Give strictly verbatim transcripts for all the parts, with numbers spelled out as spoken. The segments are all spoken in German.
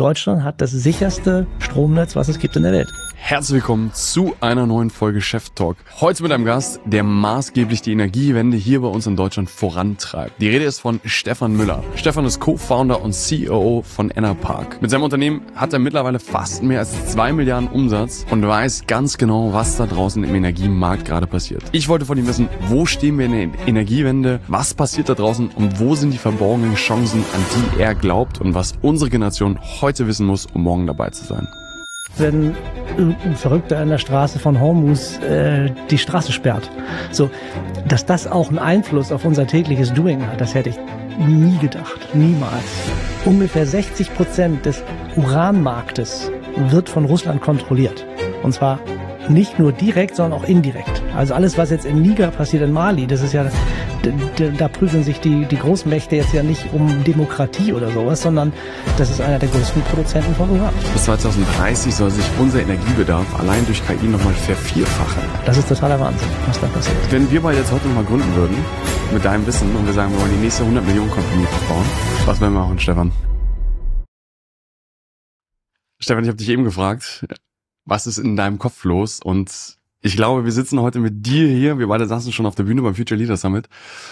Deutschland hat das sicherste Stromnetz, was es gibt in der Welt. Herzlich willkommen zu einer neuen Folge Chef Talk. Heute mit einem Gast, der maßgeblich die Energiewende hier bei uns in Deutschland vorantreibt. Die Rede ist von Stefan Müller. Stefan ist Co-Founder und C O O von Enerpark. Mit seinem Unternehmen hat er mittlerweile fast mehr als zwei Milliarden Umsatz und weiß ganz genau, was da draußen im Energiemarkt gerade passiert. Ich wollte von ihm wissen, wo stehen wir in der Energiewende, was passiert da draußen und wo sind die verborgenen Chancen, an die er glaubt und was unsere Generation heute wissen muss, um morgen dabei zu sein. Wenn irgendein Verrückter an der Straße von Hormuz äh, die Straße sperrt. So, dass das auch einen Einfluss auf unser tägliches Doing hat, das hätte ich nie gedacht. Niemals. Ungefähr sechzig Prozent des Uranmarktes wird von Russland kontrolliert. Und zwar nicht nur direkt, sondern auch indirekt. Also alles, was jetzt in Niger passiert, in Mali, das ist ja, da, da prüfen sich die, die Großmächte jetzt ja nicht um Demokratie oder sowas, sondern das ist einer der größten Produzenten von Uran. Bis zwanzig dreißig soll sich unser Energiebedarf allein durch K I nochmal vervierfachen. Das ist totaler Wahnsinn, was da passiert. Wenn wir beide jetzt heute nochmal gründen würden, mit deinem Wissen, und wir sagen, wir wollen die nächste hundert Millionen Company aufbauen, was werden wir machen, Stefan? Stefan, ich habe dich eben gefragt, was ist in deinem Kopf los? Und ich glaube, wir sitzen heute mit dir hier. Wir beide saßen schon auf der Bühne beim Future Leader Summit.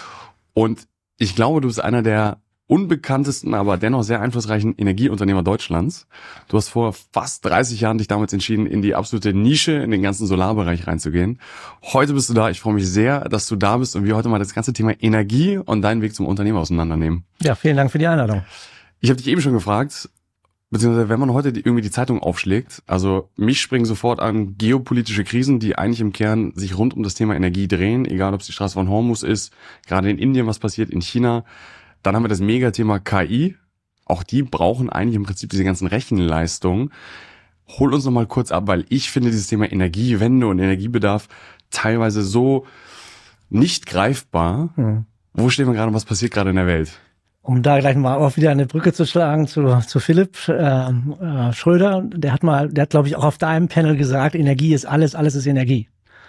Und ich glaube, du bist einer der unbekanntesten, aber dennoch sehr einflussreichen Energieunternehmer Deutschlands. Du hast vor fast dreißig Jahren dich damals entschieden, in die absolute Nische, in den ganzen Solarbereich reinzugehen. Heute bist du da. Ich freue mich sehr, dass du da bist und wir heute mal das ganze Thema Energie und deinen Weg zum Unternehmen auseinandernehmen. Ja, vielen Dank für die Einladung. Ich habe dich eben schon gefragt, beziehungsweise wenn man heute die, irgendwie die Zeitung aufschlägt, also mich springen sofort an geopolitische Krisen, die eigentlich im Kern sich rund um das Thema Energie drehen, egal ob es die Straße von Hormuz ist, gerade in Indien was passiert, in China. Dann haben wir das Megathema K I. Auch die brauchen eigentlich im Prinzip diese ganzen Rechenleistungen. Hol uns noch mal kurz ab, weil ich finde dieses Thema Energiewende und Energiebedarf teilweise so nicht greifbar. Hm. Wo stehen wir gerade und was passiert gerade in der Welt? Um da gleich mal auch wieder eine Brücke zu schlagen zu, zu Philipp äh, äh, Schröder, der hat mal, der hat glaube ich auch auf deinem Panel gesagt, Energie ist alles, alles ist Energie.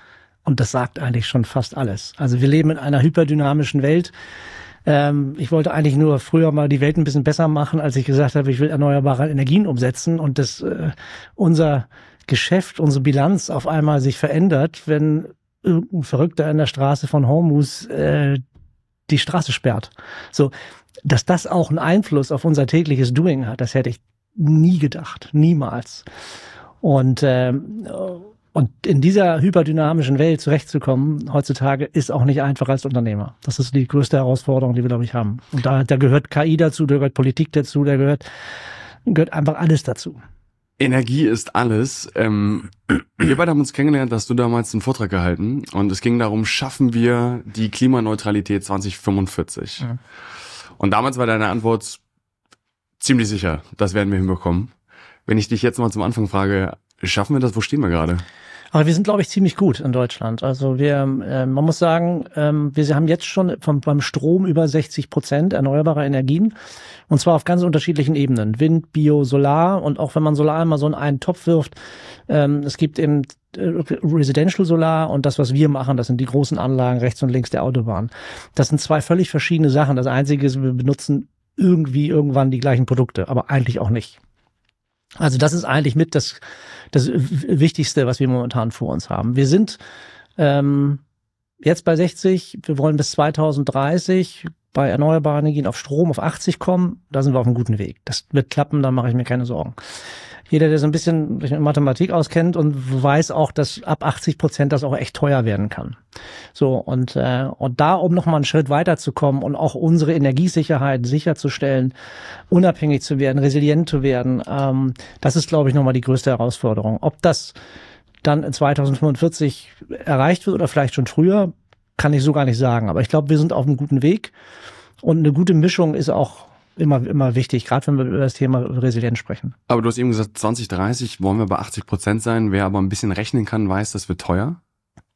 Und das sagt eigentlich schon fast alles. Also wir leben in einer hyperdynamischen Welt. Ähm, ich wollte eigentlich nur früher mal die Welt ein bisschen besser machen, als ich gesagt habe, ich will erneuerbare Energien umsetzen und dass äh, unser Geschäft, unsere Bilanz auf einmal sich verändert, wenn irgendein Verrückter an der Straße von Hormuz äh, die Straße sperrt. So, dass das auch einen Einfluss auf unser tägliches Doing hat, das hätte ich nie gedacht, niemals. Und ähm, und in dieser hyperdynamischen Welt zurechtzukommen heutzutage ist auch nicht einfach als Unternehmer. Das ist die größte Herausforderung, die wir, glaube ich, haben. Und da, da gehört K I dazu, da gehört Politik dazu, da gehört gehört einfach alles dazu. Energie ist alles. Ähm, wir beide haben uns kennengelernt, hast du damals einen Vortrag gehalten und es ging darum, schaffen wir die Klimaneutralität zwanzig fünfundvierzig? Ja. Und damals war deine Antwort ziemlich sicher, das werden wir hinbekommen. Wenn ich dich jetzt mal zum Anfang frage, schaffen wir das? Wo stehen wir gerade? Aber wir sind, glaube ich, ziemlich gut in Deutschland. Also wir, äh, man muss sagen, ähm, wir haben jetzt schon vom, beim Strom über sechzig Prozent erneuerbare Energien. Und zwar auf ganz unterschiedlichen Ebenen. Wind, Bio, Solar. Und auch wenn man Solar immer so in einen Topf wirft, ähm, es gibt eben Residential Solar und das, was wir machen, das sind die großen Anlagen rechts und links der Autobahn. Das sind zwei völlig verschiedene Sachen. Das Einzige ist, wir benutzen irgendwie irgendwann die gleichen Produkte, aber eigentlich auch nicht. Also das ist eigentlich mit das, das Wichtigste, was wir momentan vor uns haben. Wir sind ähm, jetzt bei sechzig, wir wollen bis zweitausenddreißig bei erneuerbaren Energien auf Strom auf achtzig kommen. Da sind wir auf einem guten Weg. Das wird klappen, da mache ich mir keine Sorgen. Jeder, der so ein bisschen sich mit Mathematik auskennt und weiß auch, dass ab achtzig Prozent das auch echt teuer werden kann. So, und äh, und da, um nochmal einen Schritt weiterzukommen und auch unsere Energiesicherheit sicherzustellen, unabhängig zu werden, resilient zu werden, ähm, das ist, glaube ich, nochmal die größte Herausforderung. Ob das dann in zweitausendfünfundvierzig erreicht wird oder vielleicht schon früher, kann ich so gar nicht sagen. Aber ich glaube, wir sind auf einem guten Weg und eine gute Mischung ist auch immer immer wichtig, gerade wenn wir über das Thema Resilienz sprechen. Aber du hast eben gesagt, zwanzig dreißig wollen wir bei achtzig Prozent sein. Wer aber ein bisschen rechnen kann, weiß, das wird teuer.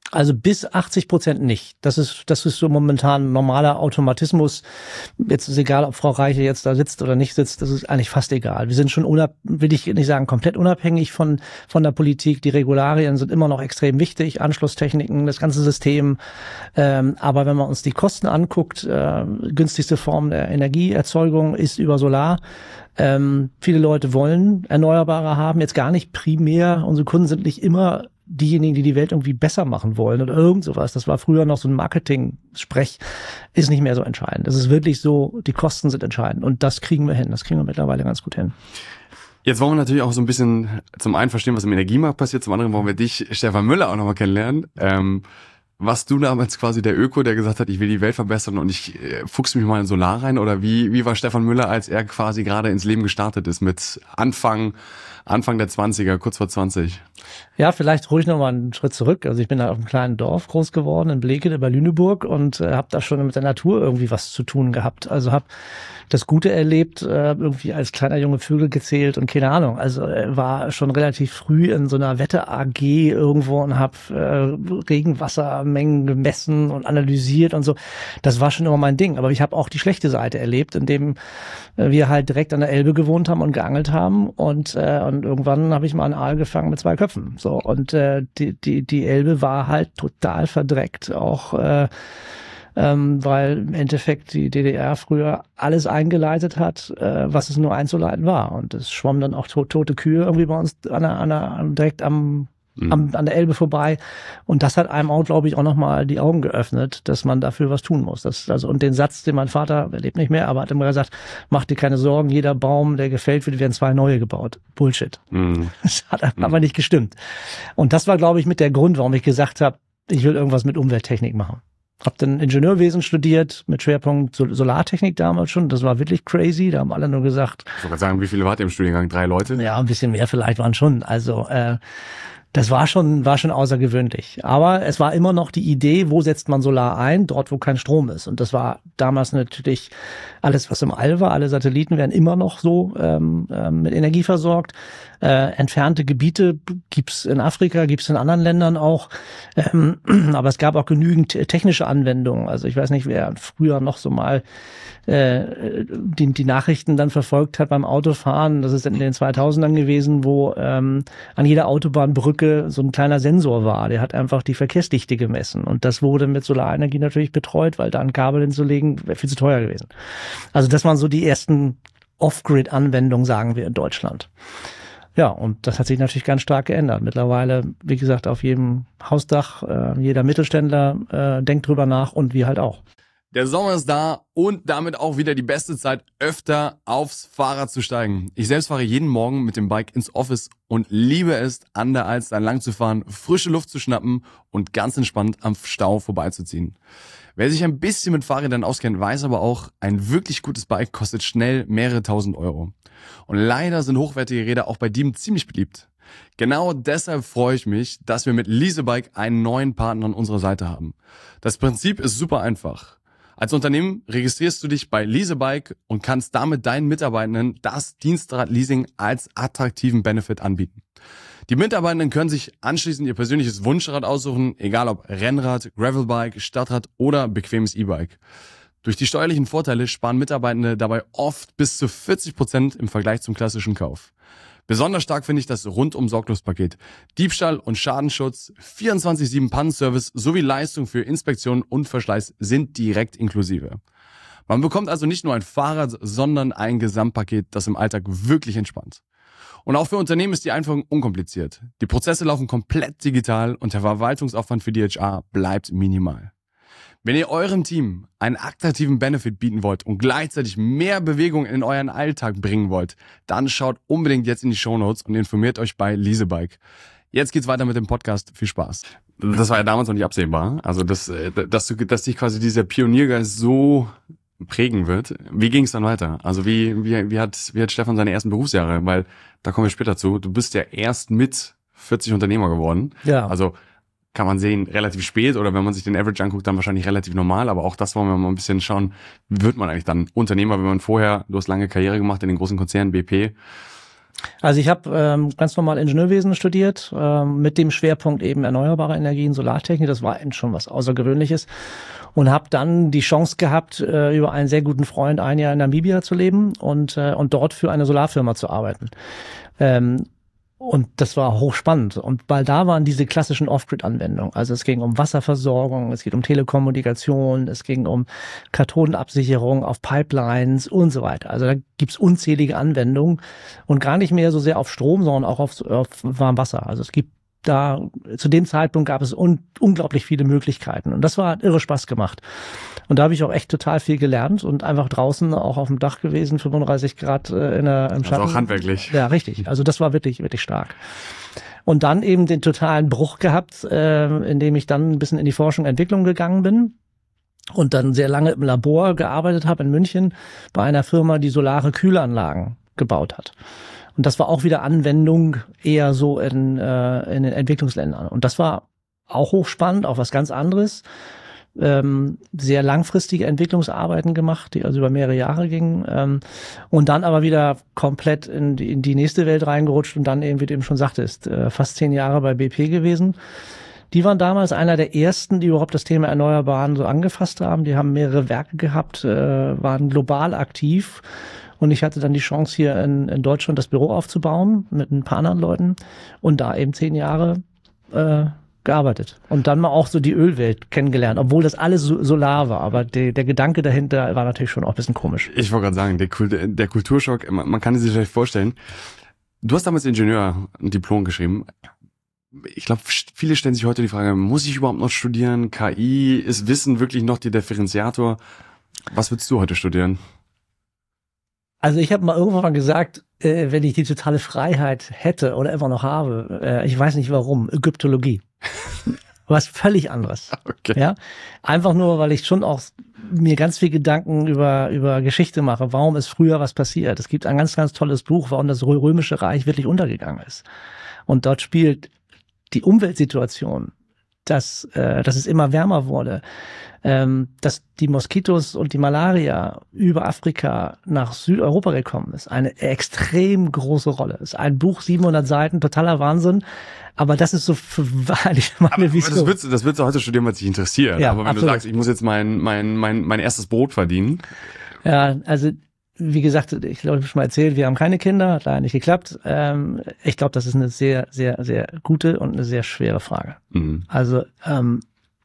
Also bis achtzig Prozent nicht. Das ist, das ist so momentan ein normaler Automatismus. Jetzt ist egal, ob Frau Reiche jetzt da sitzt oder nicht sitzt, das ist eigentlich fast egal. Wir sind schon, unab, will ich nicht sagen, komplett unabhängig von, von der Politik. Die Regularien sind immer noch extrem wichtig, Anschlusstechniken, das ganze System. Ähm, aber wenn man uns die Kosten anguckt, äh, günstigste Form der Energieerzeugung ist über Solar. Ähm, viele Leute wollen Erneuerbare haben, jetzt gar nicht primär. Unsere Kunden sind nicht immer diejenigen, die die Welt irgendwie besser machen wollen oder irgend sowas. Das war früher noch so ein Marketing-Sprech, ist nicht mehr so entscheidend. Es ist wirklich so, die Kosten sind entscheidend und das kriegen wir hin. Das kriegen wir mittlerweile ganz gut hin. Jetzt wollen wir natürlich auch so ein bisschen zum einen verstehen, was im Energiemarkt passiert, zum anderen wollen wir dich, Stefan Müller, auch nochmal kennenlernen. Ähm, warst du damals quasi der Öko, der gesagt hat, ich will die Welt verbessern und ich äh, fuchse mich mal in Solar rein? Oder wie, wie war Stefan Müller, als er quasi gerade ins Leben gestartet ist mit Anfang Anfang der zwanziger, kurz vor zwanzig? Ja, vielleicht hole ich noch mal einen Schritt zurück. Also ich bin da auf einem kleinen Dorf groß geworden, in Blekede bei Lüneburg und äh, habe da schon mit der Natur irgendwie was zu tun gehabt. Also habe das Gute erlebt, äh, irgendwie als kleiner Junge Vögel gezählt und keine Ahnung. Also äh, war schon relativ früh in so einer Wette-A G irgendwo und habe äh, Regenwassermengen gemessen und analysiert und so. Das war schon immer mein Ding. Aber ich habe auch die schlechte Seite erlebt, indem äh, wir halt direkt an der Elbe gewohnt haben und geangelt haben und, äh, und irgendwann habe ich mal einen Aal gefangen mit zwei Köpfen. So, und äh, die, die, die Elbe war halt total verdreckt, auch äh, ähm, weil im Endeffekt die D D R früher alles eingeleitet hat, äh, was es nur einzuleiten war. Und es schwammen dann auch to- tote Kühe irgendwie bei uns an der, an der, direkt am, mhm. am, an der Elbe vorbei. Und das hat einem auch, glaube ich, auch nochmal die Augen geöffnet, dass man dafür was tun muss. Das, also, und den Satz, den mein Vater, der lebt nicht mehr, aber hat immer gesagt, mach dir keine Sorgen, jeder Baum, der gefällt wird, werden zwei neue gebaut. Bullshit. Mhm. Das hat mhm. aber nicht gestimmt. Und das war, glaube ich, mit der Grund, warum ich gesagt habe, ich will irgendwas mit Umwelttechnik machen. Hab dann Ingenieurwesen studiert, mit Schwerpunkt Solartechnik damals schon. Das war wirklich crazy. Da haben alle nur gesagt. Ich wollte gerade sagen, wie viele wart ihr im Studiengang? Drei Leute? Ja, ein bisschen mehr vielleicht waren schon. Also äh, das war schon, war schon außergewöhnlich. Aber es war immer noch die Idee, wo setzt man Solar ein? Dort, wo kein Strom ist. Und das war damals natürlich alles, was im All war. Alle Satelliten werden immer noch so ähm, äh, mit Energie versorgt. Äh, entfernte Gebiete gibt's in Afrika, gibt's in anderen Ländern auch. Ähm, aber es gab auch genügend technische Anwendungen. Also ich weiß nicht, wer früher noch so mal äh, die, die Nachrichten dann verfolgt hat beim Autofahren. Das ist in den zweitausendern gewesen, wo ähm, an jeder Autobahnbrücke so ein kleiner Sensor war. Der hat einfach die Verkehrsdichte gemessen. Und das wurde mit Solarenergie natürlich betreut, weil da ein Kabel hinzulegen wäre viel zu teuer gewesen. Also das waren so die ersten Off-Grid-Anwendungen, sagen wir in Deutschland. Ja, und das hat sich natürlich ganz stark geändert. Mittlerweile, wie gesagt, auf jedem Hausdach, äh, jeder Mittelständler äh, denkt drüber nach und wir halt auch. Der Sommer ist da und damit auch wieder die beste Zeit, öfter aufs Fahrrad zu steigen. Ich selbst fahre jeden Morgen mit dem Bike ins Office und liebe es, an der Alster lang zu fahren, frische Luft zu schnappen und ganz entspannt am Stau vorbeizuziehen. Wer sich ein bisschen mit Fahrrädern auskennt, weiß aber auch, ein wirklich gutes Bike kostet schnell mehrere tausend Euro. Und leider sind hochwertige Räder auch bei Dieben ziemlich beliebt. Genau deshalb freue ich mich, dass wir mit Leasebike einen neuen Partner an unserer Seite haben. Das Prinzip ist super einfach. Als Unternehmen registrierst du dich bei Leasebike und kannst damit deinen Mitarbeitenden das Dienstradleasing als attraktiven Benefit anbieten. Die Mitarbeitenden können sich anschließend ihr persönliches Wunschrad aussuchen, egal ob Rennrad, Gravelbike, Stadtrad oder bequemes E-Bike. Durch die steuerlichen Vorteile sparen Mitarbeitende dabei oft bis zu vierzig Prozent im Vergleich zum klassischen Kauf. Besonders stark finde ich das Rundum-Sorglos-Paket. Diebstahl und Schadenschutz, vierundzwanzig sieben Pannenservice sowie Leistung für Inspektion und Verschleiß sind direkt inklusive. Man bekommt also nicht nur ein Fahrrad, sondern ein Gesamtpaket, das im Alltag wirklich entspannt. Und auch für Unternehmen ist die Einführung unkompliziert. Die Prozesse laufen komplett digital und der Verwaltungsaufwand für die H R bleibt minimal. Wenn ihr eurem Team einen attraktiven Benefit bieten wollt und gleichzeitig mehr Bewegung in euren Alltag bringen wollt, dann schaut unbedingt jetzt in die Shownotes und informiert euch bei Leasebike. Jetzt geht's weiter mit dem Podcast. Viel Spaß. Das war ja damals noch nicht absehbar. Also, dass, dass, du, dass dich quasi dieser Pioniergeist so prägen wird. Wie ging's dann weiter? Also, wie, wie, wie, hat, wie hat Stefan seine ersten Berufsjahre? Weil, da kommen wir später zu, du bist ja erst mit vierzig Unternehmer geworden. Ja. Also, kann man sehen, relativ spät oder wenn man sich den Average anguckt, dann wahrscheinlich relativ normal. Aber auch das wollen wir mal ein bisschen schauen, wie wird man eigentlich dann Unternehmer, wenn man vorher, du hast lange Karriere gemacht in den großen Konzernen, B P. Also ich habe ähm, ganz normal Ingenieurwesen studiert, ähm, mit dem Schwerpunkt eben erneuerbare Energien, Solartechnik. Das war eben schon was Außergewöhnliches. Und habe dann die Chance gehabt, äh, über einen sehr guten Freund ein Jahr in Namibia zu leben und, äh, und dort für eine Solarfirma zu arbeiten. Ähm, Und das war hochspannend. Und weil da waren diese klassischen Off-Grid-Anwendungen. Also es ging um Wasserversorgung, es geht um Telekommunikation, es ging um Kathodenabsicherung auf Pipelines und so weiter. Also da gibt's unzählige Anwendungen und gar nicht mehr so sehr auf Strom, sondern auch auf, auf Warmwasser. Also es gibt da, zu dem Zeitpunkt gab es un, unglaublich viele Möglichkeiten. Und das war hat irre Spaß gemacht. Und da habe ich auch echt total viel gelernt und einfach draußen auch auf dem Dach gewesen, fünfunddreißig Grad äh, in der, im Schatten. Also auch handwerklich. Ja, richtig. Also das war wirklich, wirklich stark. Und dann eben den totalen Bruch gehabt, äh, indem ich dann ein bisschen in die Forschung und Entwicklung gegangen bin und dann sehr lange im Labor gearbeitet habe in München bei einer Firma, die solare Kühlanlagen gebaut hat. Und das war auch wieder Anwendung eher so in, äh, in den Entwicklungsländern. Und das war auch hochspannend, auch was ganz anderes. Ähm, sehr langfristige Entwicklungsarbeiten gemacht, die also über mehrere Jahre gingen. Ähm, und dann aber wieder komplett in die, in die nächste Welt reingerutscht und dann eben, wie du eben schon sagtest, äh, fast zehn Jahre bei B P gewesen. Die waren damals einer der ersten, die überhaupt das Thema Erneuerbaren so angefasst haben. Die haben mehrere Werke gehabt, äh, waren global aktiv. Und ich hatte dann die Chance, hier in, in Deutschland das Büro aufzubauen mit ein paar anderen Leuten und da eben zehn Jahre äh, gearbeitet. Und dann mal auch so die Ölwelt kennengelernt, obwohl das alles so, Solar war. Aber die, der Gedanke dahinter war natürlich schon auch ein bisschen komisch. Ich wollte gerade sagen, der, Kult, der Kulturschock, man, man kann es sich vielleicht vorstellen. Du hast damals Ingenieur ein Diplom geschrieben. Ich glaube, viele stellen sich heute die Frage, muss ich überhaupt noch studieren? K I, ist Wissen wirklich noch die Differenziator? Was willst du heute studieren? Also ich habe mal irgendwann mal gesagt, äh, wenn ich die totale Freiheit hätte oder immer noch habe, äh, ich weiß nicht warum, Ägyptologie. Was völlig anderes. Okay. Ja, einfach nur, weil ich schon auch mir ganz viel Gedanken über über Geschichte mache. Warum ist früher was passiert? Es gibt ein ganz, ganz tolles Buch, warum das Römische Reich wirklich untergegangen ist. Und dort spielt die Umweltsituation, dass, äh, dass es immer wärmer wurde, ähm, dass die Moskitos und die Malaria über Afrika nach Südeuropa gekommen ist, eine extrem große Rolle. Das ist ein Buch, siebenhundert Seiten, totaler Wahnsinn. Aber das ist so für wahrlich meine Vision. Das willst, das willst du heute studieren, was dich interessiert. Ja, aber wenn absolut. du sagst, ich muss jetzt mein, mein, mein, mein erstes Brot verdienen. Ja, also wie gesagt, ich glaube, ich habe schon mal erzählt, wir haben keine Kinder, hat leider nicht geklappt. Ähm, ich glaube, das ist eine sehr, sehr, sehr gute und eine sehr schwere Frage. Mhm. Also ähm,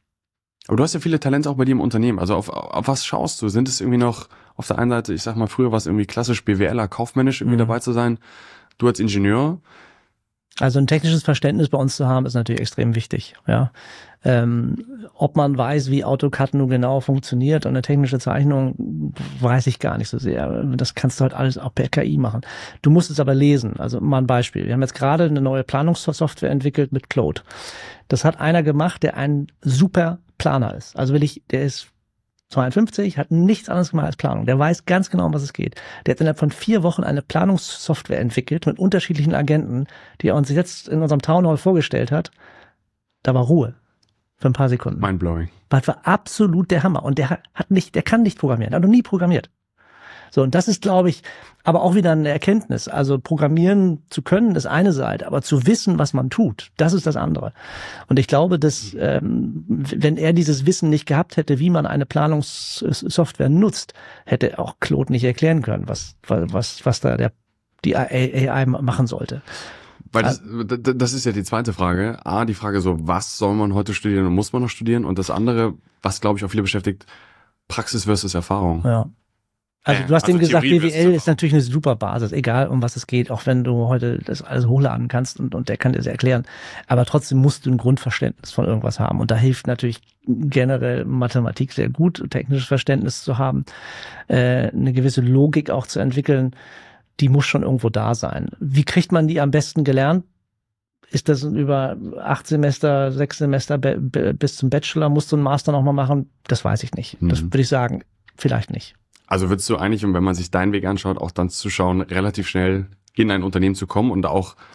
aber du hast ja viele Talente auch bei dir im Unternehmen. Also auf, auf was schaust du? Sind es irgendwie noch auf der einen Seite, ich sag mal, früher war es irgendwie klassisch BWLer, kaufmännisch irgendwie mhm. dabei zu sein. Du als Ingenieur. Also ein technisches Verständnis bei uns zu haben, ist natürlich extrem wichtig. Ja, ähm, ob man weiß, wie AutoCAD nun genau funktioniert und eine technische Zeichnung, weiß ich gar nicht so sehr. Das kannst du halt alles auch per K I machen. Du musst es aber lesen. Also mal ein Beispiel. Wir haben jetzt gerade eine neue Planungssoftware entwickelt mit Claude. Das hat einer gemacht, der ein super Planer ist. Also will ich, der ist zweiundfünfzig, hat nichts anderes gemacht als Planung. Der weiß ganz genau, um was es geht. Der hat innerhalb von vier Wochen eine Planungssoftware entwickelt mit unterschiedlichen Agenten, die er uns jetzt in unserem Town Hall vorgestellt hat. Da war Ruhe. Für ein paar Sekunden. Mindblowing. Das war absolut der Hammer. Und der hat nicht, der kann nicht programmieren. Der hat noch nie programmiert. So, und das ist, glaube ich, aber auch wieder eine Erkenntnis. Also programmieren zu können ist eine Seite, aber zu wissen, was man tut, das ist das andere. Und ich glaube, dass ähm, wenn er dieses Wissen nicht gehabt hätte, wie man eine Planungssoftware nutzt, hätte auch Claude nicht erklären können, was was was da der die A I machen sollte. Weil das, das ist ja die zweite Frage. A, die Frage so, was soll man heute studieren und muss man noch studieren? Und das andere, was glaube ich auch viele beschäftigt, Praxis versus Erfahrung. Ja. Also du hast also eben gesagt, Theorie B W L ist natürlich eine super Basis, egal um was es geht, auch wenn du heute das alles hochladen kannst und, und der kann dir das erklären. Aber trotzdem musst du ein Grundverständnis von irgendwas haben. Und da hilft natürlich generell Mathematik sehr gut, technisches Verständnis zu haben, äh, eine gewisse Logik auch zu entwickeln, die muss schon irgendwo da sein. Wie kriegt man die am besten gelernt? Ist das über acht Semester, sechs Semester bis zum Bachelor? Musst du einen Master nochmal machen? Das weiß ich nicht. Mhm. Das würde ich sagen, vielleicht nicht. Also würdest du eigentlich, und wenn man sich deinen Weg anschaut, auch dann zu schauen, relativ schnell in ein Unternehmen zu kommen und auch ja.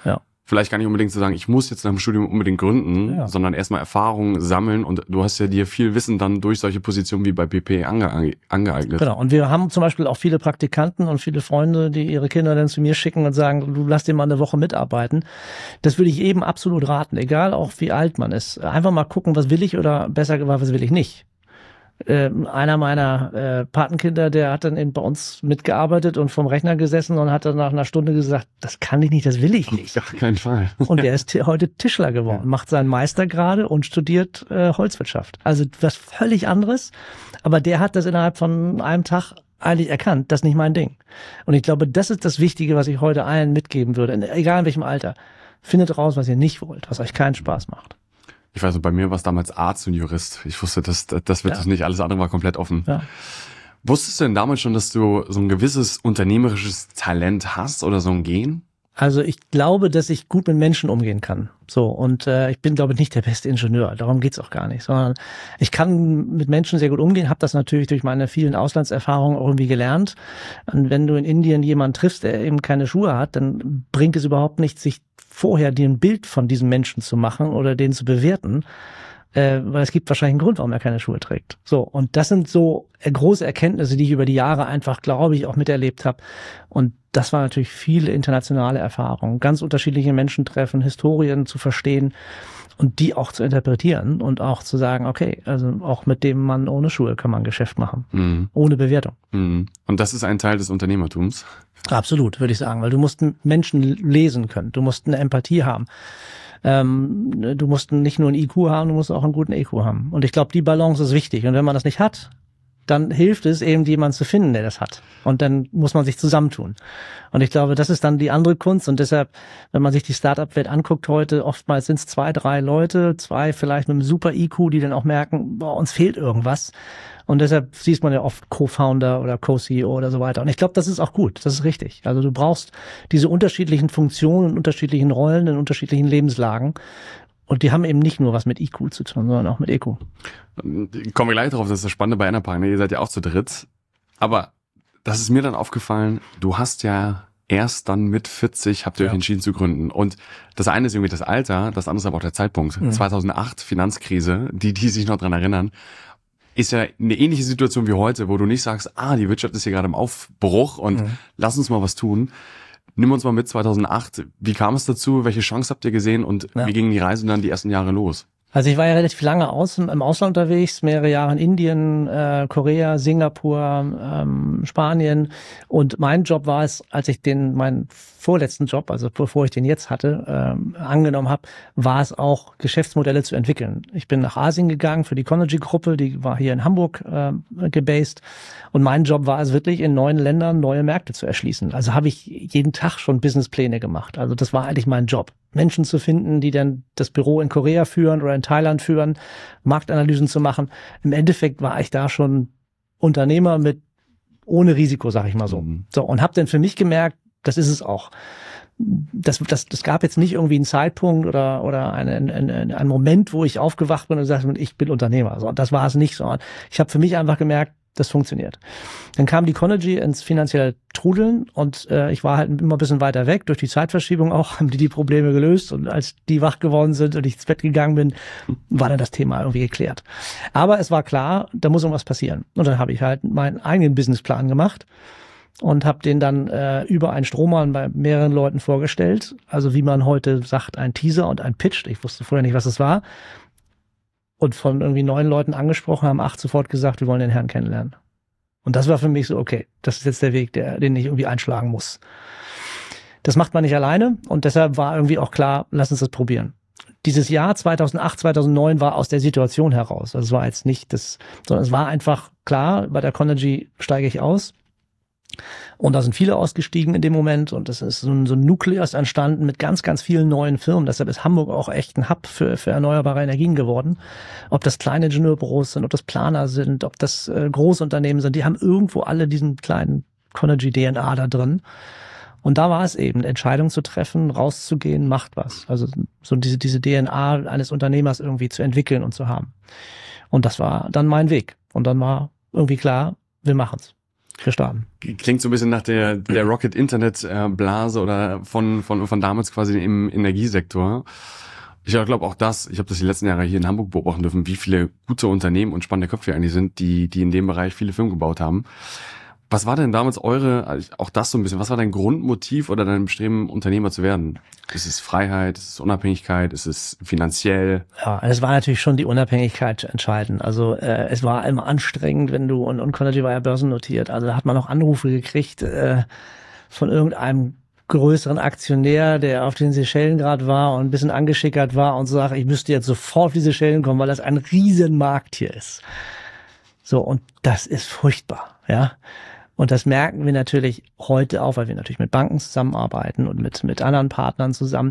vielleicht gar nicht unbedingt zu sagen, ich muss jetzt nach dem Studium unbedingt gründen, ja. sondern erstmal Erfahrungen sammeln und du hast ja dir viel Wissen dann durch solche Positionen wie bei B P ange angeeignet. Genau, und wir haben zum Beispiel auch viele Praktikanten und viele Freunde, die ihre Kinder dann zu mir schicken und sagen, du lass den mal eine Woche mitarbeiten. Das würde ich eben absolut raten, egal auch wie alt man ist. Einfach mal gucken, was will ich oder besser gesagt, was will ich nicht. Äh, einer meiner äh, Patenkinder, der hat dann eben bei uns mitgearbeitet und vom Rechner gesessen und hat dann nach einer Stunde gesagt, das kann ich nicht, das will ich nicht. Auf keinen Fall. Und der ist heute Tischler geworden, ja. macht seinen Meister gerade und studiert äh, Holzwirtschaft. Also was völlig anderes, aber der hat das innerhalb von einem Tag eigentlich erkannt, das ist nicht mein Ding. Und ich glaube, das ist das Wichtige, was ich heute allen mitgeben würde, egal in welchem Alter. Findet raus, was ihr nicht wollt, was euch keinen Spaß macht. Ich weiß nicht, bei mir war es damals Arzt und Jurist. Ich wusste, das, das wird es ja. nicht. Alles andere war komplett offen. Ja. Wusstest du denn damals schon, dass du so ein gewisses unternehmerisches Talent hast oder so ein Gen? Also ich glaube, dass ich gut mit Menschen umgehen kann. So, und äh, ich bin, glaube ich, nicht der beste Ingenieur. Darum geht's auch gar nicht. Sondern ich kann mit Menschen sehr gut umgehen, habe das natürlich durch meine vielen Auslandserfahrungen auch irgendwie gelernt. Und wenn du in Indien jemanden triffst, der eben keine Schuhe hat, dann bringt es überhaupt nichts, sich vorher dir ein Bild von diesem Menschen zu machen oder den zu bewerten, äh, weil es gibt wahrscheinlich einen Grund, warum er keine Schuhe trägt. So, und das sind so große Erkenntnisse, die ich über die Jahre einfach, glaube ich, auch miterlebt habe. Und das war natürlich viele internationale Erfahrungen, ganz unterschiedliche Menschen treffen, Historien zu verstehen und die auch zu interpretieren und auch zu sagen, okay, also auch mit dem Mann ohne Schuhe kann man Geschäft machen, mhm. ohne Bewertung. Mhm. Und das ist ein Teil des Unternehmertums? Absolut, würde ich sagen, weil du musst Menschen lesen können, du musst eine Empathie haben. Ähm, du musst nicht nur ein I Q haben, du musst auch einen guten E Q haben. Und ich glaube, die Balance ist wichtig. Und wenn man das nicht hat, dann hilft es eben, jemanden zu finden, der das hat. Und dann muss man sich zusammentun. Und ich glaube, das ist dann die andere Kunst. Und deshalb, wenn man sich die Startup-Welt anguckt heute, oftmals sind es zwei, drei Leute, zwei vielleicht mit einem super I Q, die dann auch merken, boah, uns fehlt irgendwas. Und deshalb sieht man ja oft Co-Founder oder Co-C E O oder so weiter. Und ich glaube, das ist auch gut. Das ist richtig. Also du brauchst diese unterschiedlichen Funktionen in unterschiedlichen Rollen, in unterschiedlichen Lebenslagen. Und die haben eben nicht nur was mit I Q zu tun, sondern auch mit E Q. Kommen wir gleich drauf, das ist das Spannende bei Enerpark, ne? Ihr seid ja auch zu dritt. Aber das ist mir dann aufgefallen, du hast ja erst dann mit vierzig habt ihr ja. euch entschieden zu gründen. Und das eine ist irgendwie das Alter, das andere ist aber auch der Zeitpunkt. Mhm. zweitausendacht, Finanzkrise, die, die sich noch dran erinnern, ist ja eine ähnliche Situation wie heute, wo du nicht sagst, ah, die Wirtschaft ist hier gerade im Aufbruch und mhm. lass uns mal was tun. Nimm uns mal mit zweitausendacht. Wie kam es dazu? Welche Chance habt ihr gesehen? Und ja. wie gingen die Reisen dann die ersten Jahre los? Also ich war ja relativ lange aus, im Ausland unterwegs, mehrere Jahre in Indien, äh, Korea, Singapur, ähm, Spanien. Und mein Job war es, als ich den meinen vorletzten Job, also bevor ich den jetzt hatte, ähm, angenommen habe, war es auch, Geschäftsmodelle zu entwickeln. Ich bin nach Asien gegangen für die Conergy-Gruppe, die war hier in Hamburg äh, gebased. Und mein Job war es wirklich, in neuen Ländern neue Märkte zu erschließen. Also habe ich jeden Tag schon Businesspläne gemacht. Also das war eigentlich mein Job. Menschen zu finden, die dann das Büro in Korea führen oder in Thailand führen, Marktanalysen zu machen. Im Endeffekt war ich da schon Unternehmer mit ohne Risiko, sag ich mal so. Mhm. So, und habe dann für mich gemerkt, das ist es auch. Das, das, das gab jetzt nicht irgendwie einen Zeitpunkt oder, oder einen, einen, einen Moment, wo ich aufgewacht bin und gesagt habe, ich bin Unternehmer. So, das war es nicht, sondern ich habe für mich einfach gemerkt, das funktioniert. Dann kam die Conergy ins finanzielle Trudeln und äh, ich war halt immer ein bisschen weiter weg. Durch die Zeitverschiebung auch haben die die Probleme gelöst und als die wach geworden sind und ich ins Bett gegangen bin, war dann das Thema irgendwie geklärt. Aber es war klar, da muss irgendwas passieren. Und dann habe ich halt meinen eigenen Businessplan gemacht und habe den dann äh, über einen Strohmann bei mehreren Leuten vorgestellt. Also wie man heute sagt, ein Teaser und ein Pitch. Ich wusste vorher nicht, was es war. Und von irgendwie neun Leuten angesprochen, haben acht sofort gesagt, wir wollen den Herrn kennenlernen. Und das war für mich so, okay, das ist jetzt der Weg, der, den ich irgendwie einschlagen muss. Das macht man nicht alleine und deshalb war irgendwie auch klar, lass uns das probieren. Dieses Jahr zweitausendacht, zweitausendneun war aus der Situation heraus. Also es war jetzt nicht das, sondern es war einfach klar, bei der Conergy steige ich aus. Und da sind viele ausgestiegen in dem Moment und es ist so ein, so ein Nukleus entstanden mit ganz, ganz vielen neuen Firmen. Deshalb ist Hamburg auch echt ein Hub für, für erneuerbare Energien geworden. Ob das kleine Ingenieurbüros sind, ob das Planer sind, ob das äh, Großunternehmen sind, die haben irgendwo alle diesen kleinen Conergy-D N A da drin. Und da war es eben, Entscheidungen zu treffen, rauszugehen, macht was. Also so diese, diese D N A eines Unternehmers irgendwie zu entwickeln und zu haben. Und das war dann mein Weg. Und dann war irgendwie klar, wir machen's. gestartet. Klingt so ein bisschen nach der, der Rocket-Internet-Blase oder von, von, von damals quasi im Energiesektor. Ich glaube auch das, ich habe das die letzten Jahre hier in Hamburg beobachten dürfen, wie viele gute Unternehmen und spannende Köpfe eigentlich sind, die, die in dem Bereich viele Firmen gebaut haben. Was war denn damals eure, auch das so ein bisschen, was war dein Grundmotiv oder dein Bestreben, Unternehmer zu werden? Ist es Freiheit, ist es Unabhängigkeit, ist es finanziell? Ja, es war natürlich schon die Unabhängigkeit entscheidend. Also äh, es war immer anstrengend, wenn du, und, und Connergy war ja börsennotiert, also da hat man auch Anrufe gekriegt äh, von irgendeinem größeren Aktionär, der auf den Seychellen gerade war und ein bisschen angeschickert war und so sagt, ich müsste jetzt sofort auf diese Seychellen kommen, weil das ein riesen Markt hier ist. So, und das ist furchtbar, ja. Und das merken wir natürlich heute auch, weil wir natürlich mit Banken zusammenarbeiten und mit mit anderen Partnern zusammen.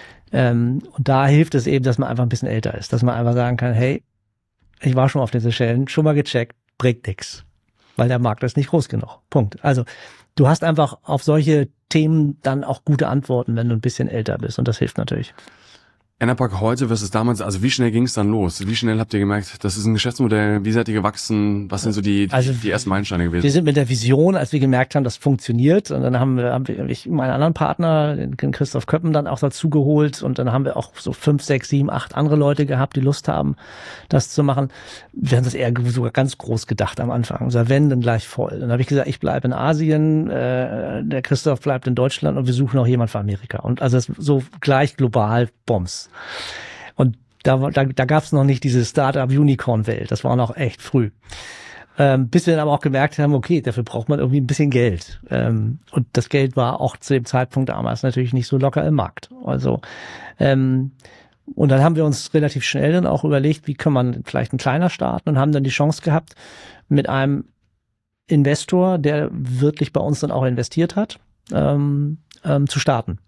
Ähm, und da hilft es eben, dass man einfach ein bisschen älter ist, dass man einfach sagen kann, hey, ich war schon auf den Seychellen, schon mal gecheckt, bringt nix, weil der Markt ist nicht groß genug. Punkt. Also du hast einfach auf solche Themen dann auch gute Antworten, wenn du ein bisschen älter bist, und das hilft natürlich. Enerpark heute versus damals, also wie schnell ging es dann los? Wie schnell habt ihr gemerkt, das ist ein Geschäftsmodell? Wie seid ihr gewachsen? Was sind so die, die, also, die ersten Meilensteine gewesen? Wir sind mit der Vision, als wir gemerkt haben, das funktioniert, und dann haben wir, haben wir ich, meinen anderen Partner, den Christoph Köppen, dann auch dazu geholt, und dann haben wir auch so fünf, sechs, sieben, acht andere Leute gehabt, die Lust haben, das zu machen. Wir haben das eher sogar ganz groß gedacht am Anfang. Unser Wenn dann gleich voll. Dann habe ich gesagt, ich bleibe in Asien, äh, der Christoph bleibt in Deutschland und wir suchen auch jemand für Amerika. Und also das so gleich global Bombs. Und da, da, da gab es noch nicht diese Startup-Unicorn-Welt. Das war noch echt früh. Ähm, bis wir dann aber auch gemerkt haben, okay, dafür braucht man irgendwie ein bisschen Geld. Ähm, und das Geld war auch zu dem Zeitpunkt damals natürlich nicht so locker im Markt. Also ähm, und dann haben wir uns relativ schnell dann auch überlegt, wie kann man vielleicht ein kleiner starten, und haben dann die Chance gehabt, mit einem Investor, der wirklich bei uns dann auch investiert hat, ähm, ähm, zu starten.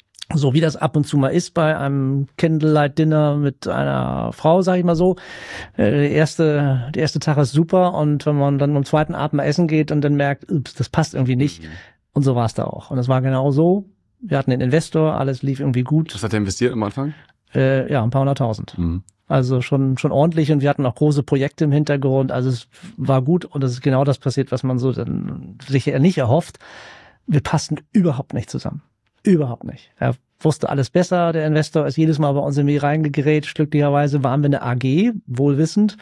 So wie das ab und zu mal ist bei einem Candlelight-Dinner mit einer Frau, sag ich mal so. Äh, der erste, der erste Tag ist super, und wenn man dann am zweiten Abend mal essen geht und dann merkt, ups, das passt irgendwie nicht. Mhm. Und so war es da auch. Und es war genau so. Wir hatten den Investor, alles lief irgendwie gut. Was hat er investiert am Anfang? Äh, ja, ein paar hunderttausend. Mhm. Also schon schon ordentlich, und wir hatten auch große Projekte im Hintergrund. Also es war gut, und es ist genau das passiert, was man so dann sich ja nicht erhofft. Wir passten überhaupt nicht zusammen. Überhaupt nicht. Er wusste alles besser. Der Investor ist jedes Mal bei uns irgendwie reingegerät. Glücklicherweise waren wir eine A G, wohlwissend,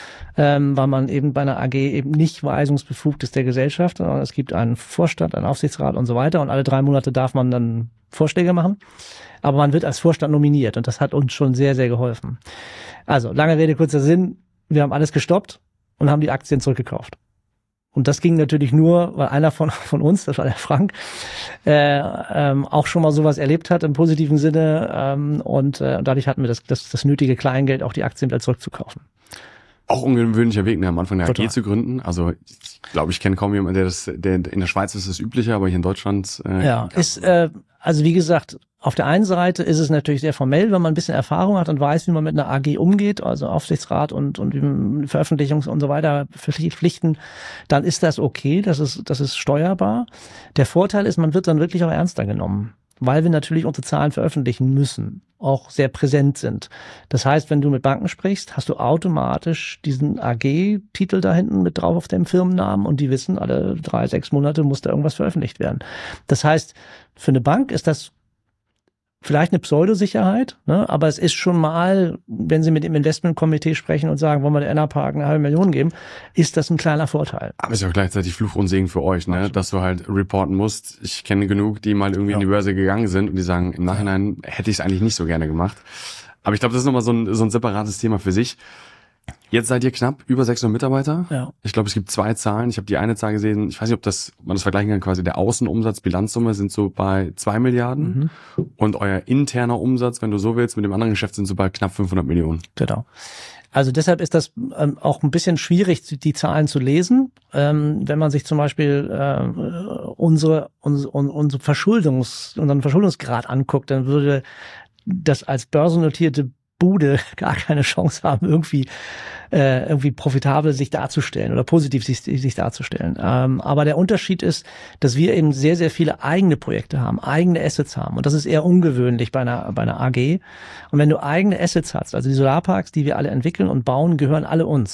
ähm, weil man eben bei einer A G eben nicht weisungsbefugt ist der Gesellschaft, sondern es gibt einen Vorstand, einen Aufsichtsrat und so weiter, und alle drei Monate darf man dann Vorschläge machen. Aber man wird als Vorstand nominiert, und das hat uns schon sehr, sehr geholfen. Also, lange Rede, kurzer Sinn. Wir haben alles gestoppt und haben die Aktien zurückgekauft. Und das ging natürlich nur, weil einer von von uns, das war der Frank, äh, ähm, auch schon mal sowas erlebt hat im positiven Sinne, ähm, und äh, dadurch hatten wir das, das das nötige Kleingeld, auch die Aktien wieder zurückzukaufen. Auch ungewöhnlicher Weg, ne, am Anfang eine Total. A G zu gründen. Also ich glaube, ich kenne kaum jemanden, der das, der in der Schweiz ist es üblicher, aber hier in Deutschland. Äh, ja, ist äh, also wie gesagt, auf der einen Seite ist es natürlich sehr formell, wenn man ein bisschen Erfahrung hat und weiß, wie man mit einer A G umgeht, also Aufsichtsrat und und Veröffentlichungs- und so weiter, Pflichten, dann ist das okay, das ist das ist steuerbar. Der Vorteil ist, man wird dann wirklich auch ernster genommen, weil wir natürlich unsere Zahlen veröffentlichen müssen, auch sehr präsent sind. Das heißt, wenn du mit Banken sprichst, hast du automatisch diesen A G-Titel da hinten mit drauf auf dem Firmennamen, und die wissen, alle drei, sechs Monate muss da irgendwas veröffentlicht werden. Das heißt, für eine Bank ist das vielleicht eine Pseudosicherheit, ne? Aber es ist schon mal, wenn Sie mit dem Investmentkomitee sprechen und sagen, wollen wir der Enerpark eine halbe Million geben, ist das ein kleiner Vorteil. Aber ist ja auch gleichzeitig Fluch und Segen für euch, ne? Absolut. Dass du halt reporten musst. Ich kenne genug, die mal irgendwie ja. in die Börse gegangen sind und die sagen, im Nachhinein hätte ich es eigentlich nicht so gerne gemacht. Aber ich glaube, das ist nochmal so ein, so ein separates Thema für sich. Jetzt seid ihr knapp über sechshundert Mitarbeiter. Ja. Ich glaube, es gibt zwei Zahlen. Ich habe die eine Zahl gesehen. Ich weiß nicht, ob das, ob man das vergleichen kann. Quasi der Außenumsatz, Bilanzsumme sind so bei zwei Milliarden. Mhm. Und euer interner Umsatz, wenn du so willst, mit dem anderen Geschäft sind so bei knapp fünfhundert Millionen. Genau. Also deshalb ist das ähm, auch ein bisschen schwierig, die Zahlen zu lesen. Ähm, wenn man sich zum Beispiel äh, unsere, unsere, unsere Verschuldungs, unseren Verschuldungsgrad anguckt, dann würde das als börsennotierte Bude gar keine Chance haben, irgendwie äh, irgendwie profitabel sich darzustellen oder positiv sich, sich darzustellen. Ähm, aber der Unterschied ist, dass wir eben sehr, sehr viele eigene Projekte haben, eigene Assets haben. Und das ist eher ungewöhnlich bei einer, bei einer A G. Und wenn du eigene Assets hast, also die Solarparks, die wir alle entwickeln und bauen, gehören alle uns.